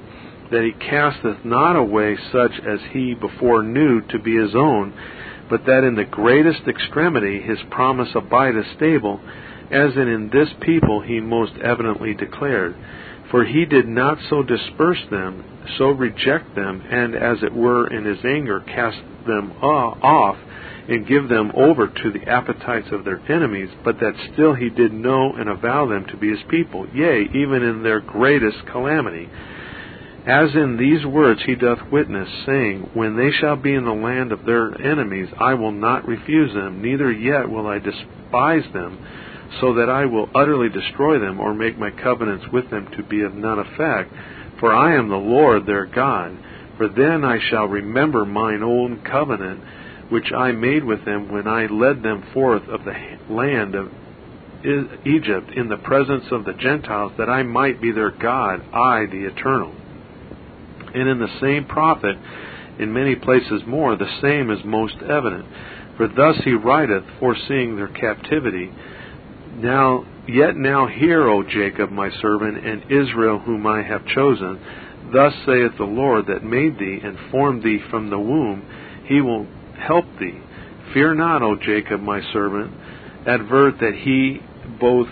that he casteth not away such as he before knew to be his own, but that in the greatest extremity his promise abideth stable, as in, in this people he most evidently declared. For he did not so disperse them, so reject them, and as it were in his anger cast them off, and give them over to the appetites of their enemies, but that still he did know and avow them to be his people, yea, even in their greatest calamity. As in these words he doth witness, saying, When they shall be in the land of their enemies, I will not refuse them, neither yet will I despise them, so that I will utterly destroy them, or make my covenants with them to be of none effect. For I am the Lord their God. For then I shall remember mine own covenant, which I made with them when I led them forth of the land of Egypt in the presence of the Gentiles, that I might be their God, I the Eternal. And in the same prophet, in many places more, the same is most evident. For thus he writeth, foreseeing their captivity, Now, yet now hear, O Jacob, my servant, and Israel, whom I have chosen. Thus saith the Lord that made thee, and formed thee from the womb. He will help thee. Fear not, O Jacob, my servant. Advert that he both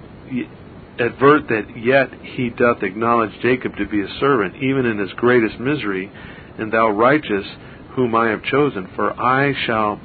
advert that yet he doth acknowledge Jacob to be a servant, even in his greatest misery, and thou righteous, whom I have chosen. For I shall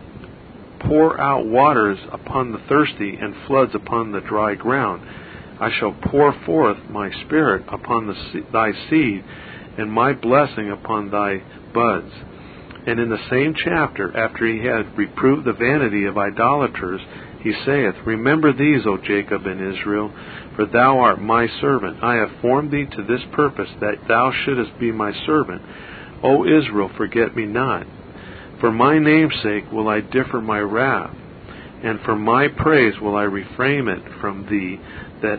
pour out waters upon the thirsty, and floods upon the dry ground. I shall pour forth my spirit upon the, thy seed, and my blessing upon thy buds. And in the same chapter, after he had reproved the vanity of idolaters, he saith, Remember these, O Jacob and Israel, for thou art my servant. I have formed thee to this purpose, that thou shouldest be my servant. O Israel, forget me not. For my name's sake will I defer my wrath, and for my praise will I refrain it from thee, that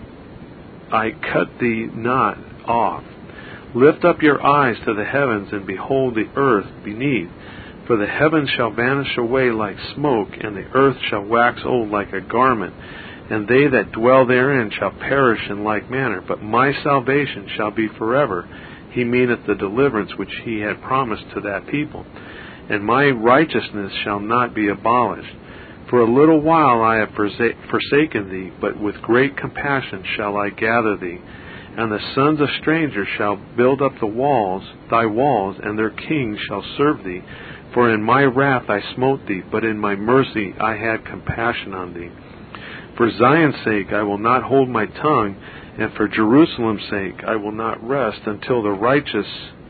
I cut thee not off. Lift up your eyes to the heavens, and behold the earth beneath. For the heavens shall vanish away like smoke, and the earth shall wax old like a garment, and they that dwell therein shall perish in like manner. But my salvation shall be forever. He meaneth the deliverance which he had promised to that people. And my righteousness shall not be abolished. For a little while I have forsaken thee, but with great compassion shall I gather thee. And the sons of strangers shall build up the walls, thy walls, and their kings shall serve thee. For in my wrath I smote thee, but in my mercy I had compassion on thee. For Zion's sake I will not hold my tongue, and for Jerusalem's sake I will not rest until the righteous,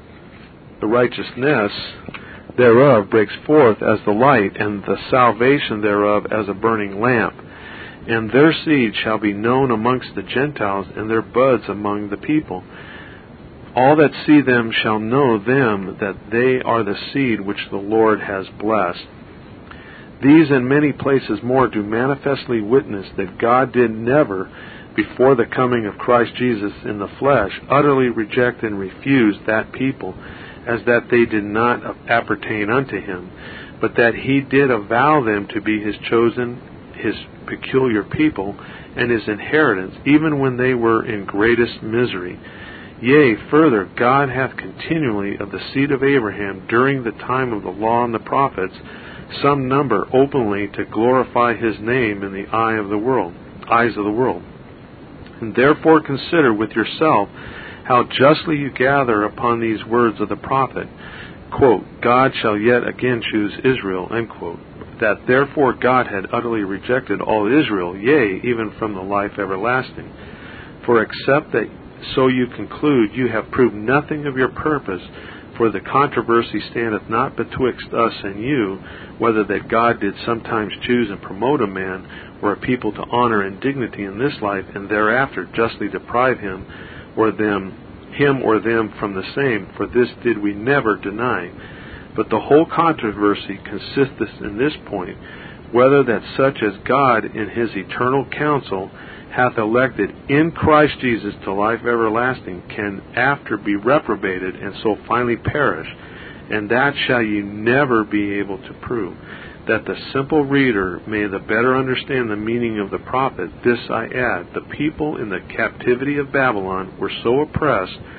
the righteousness thereof breaks forth as the light, and the salvation thereof as a burning lamp. And their seed shall be known amongst the Gentiles, and their buds among the people. All that see them shall know them, that they are the seed which the Lord has blessed. These and many places more do manifestly witness that God did never, before the coming of Christ Jesus in the flesh, utterly reject and refuse that people, as that they did not appertain unto him, but that he did avow them to be his chosen, his peculiar people, and his inheritance, even when they were in greatest misery. Yea, further, God hath continually of the seed of Abraham during the time of the law and the prophets some number openly to glorify his name in the eye of the world, eyes of the world. And therefore consider with yourself how justly you gather upon these words of the prophet, quote, God shall yet again choose Israel, end quote, that therefore God had utterly rejected all Israel, yea, even from the life everlasting. For except that so you conclude, you have proved nothing of your purpose, for the controversy standeth not betwixt us and you, whether that God did sometimes choose and promote a man or a people to honor and dignity in this life, and thereafter justly deprive him or them, him or them from the same, for this did we never deny. But the whole controversy consisteth in this point, whether that such as God in his eternal counsel hath elected in Christ Jesus to life everlasting can after be reprobated and so finally perish, and that shall ye never be able to prove. That the simple reader may the better understand the meaning of the prophet, this I add, the people in the captivity of Babylon were so oppressed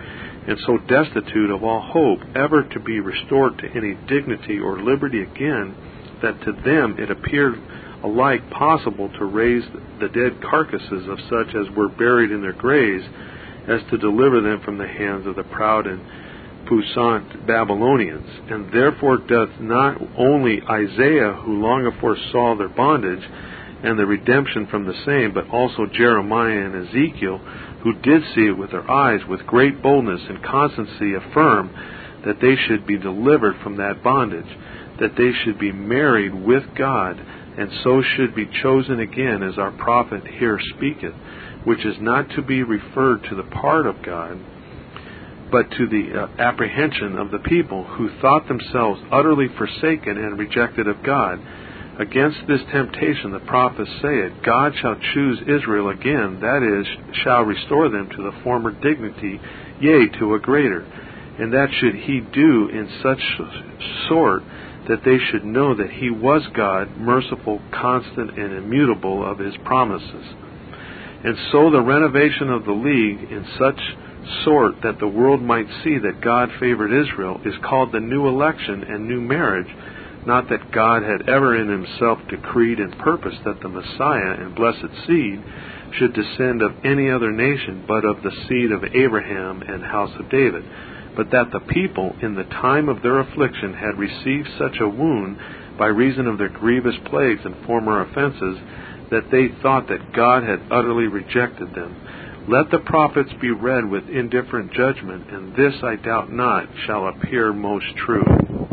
and so destitute of all hope ever to be restored to any dignity or liberty again, that to them it appeared alike possible to raise the dead carcasses of such as were buried in their graves, as to deliver them from the hands of the proud and puissant Babylonians. And therefore doth not only Isaiah, who long afore saw their bondage, and the redemption from the same, but also Jeremiah and Ezekiel, who did see it with their eyes, with great boldness and constancy affirm that they should be delivered from that bondage, that they should be married with God, and so should be chosen again, as our prophet here speaketh, which is not to be referred to the part of God, but to the uh, apprehension of the people, who thought themselves utterly forsaken and rejected of God. Against this temptation the prophets saith, God shall choose Israel again, that is, shall restore them to the former dignity, yea, to a greater. And that should he do in such sort that they should know that he was God, merciful, constant, and immutable of his promises. And so the renovation of the league in such sort that the world might see that God favored Israel is called the new election and new marriage, not that God had ever in himself decreed and purposed that the Messiah and blessed seed should descend of any other nation but of the seed of Abraham and house of David, but that the people in the time of their affliction had received such a wound by reason of their grievous plagues and former offenses, that they thought that God had utterly rejected them. Let the prophets be read with indifferent judgment, and this, I doubt not, shall appear most true.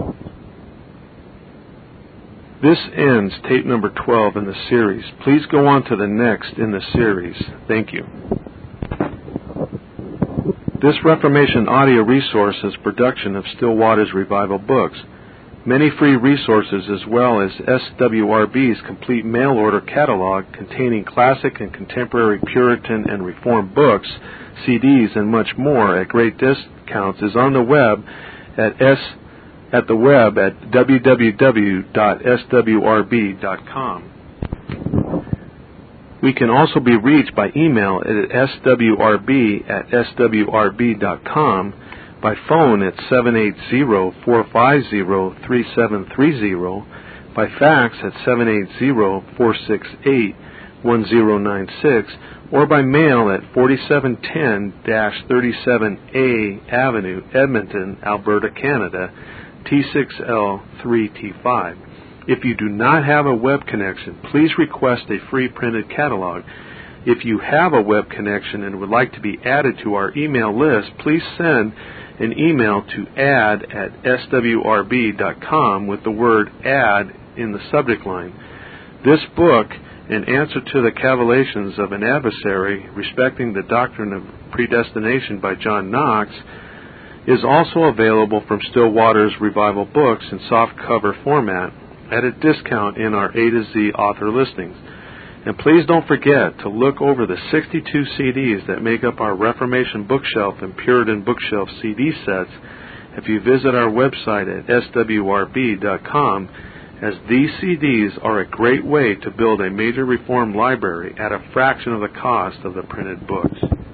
This ends tape number twelve in the series. Please go on to the next in the series. Thank you. This Reformation audio resource is a production of Still Waters Revival Books. Many free resources, as well as S W R B's complete mail order catalog containing classic and contemporary Puritan and Reformed books, C Ds, and much more at great discounts, is on the web at S at the web at w w w dot s w r b dot com. We can also be reached by email at s w r b at s w r b dot com, by phone at seven eight zero, four five zero, three seven three zero, by fax at seven eight zero, four six eight, one zero nine six, or by mail at forty-seven ten thirty-seven A Avenue, Edmonton, Alberta, Canada, T six L three T five. If you do not have a web connection, please request a free printed catalog. If you have a web connection and would like to be added to our email list, please send an email to add at s w r b dot com with the word add in the subject line. This book, An Answer to the Caviliations of an Adversary Respecting the Doctrine of Predestination by John Knox, is also available from Still Waters Revival Books in softcover format at a discount in our A to Z author listings. And please don't forget to look over the sixty-two C Ds that make up our Reformation Bookshelf and Puritan Bookshelf C D sets if you visit our website at s w r b dot com, as these C Ds are a great way to build a major Reformed library at a fraction of the cost of the printed books.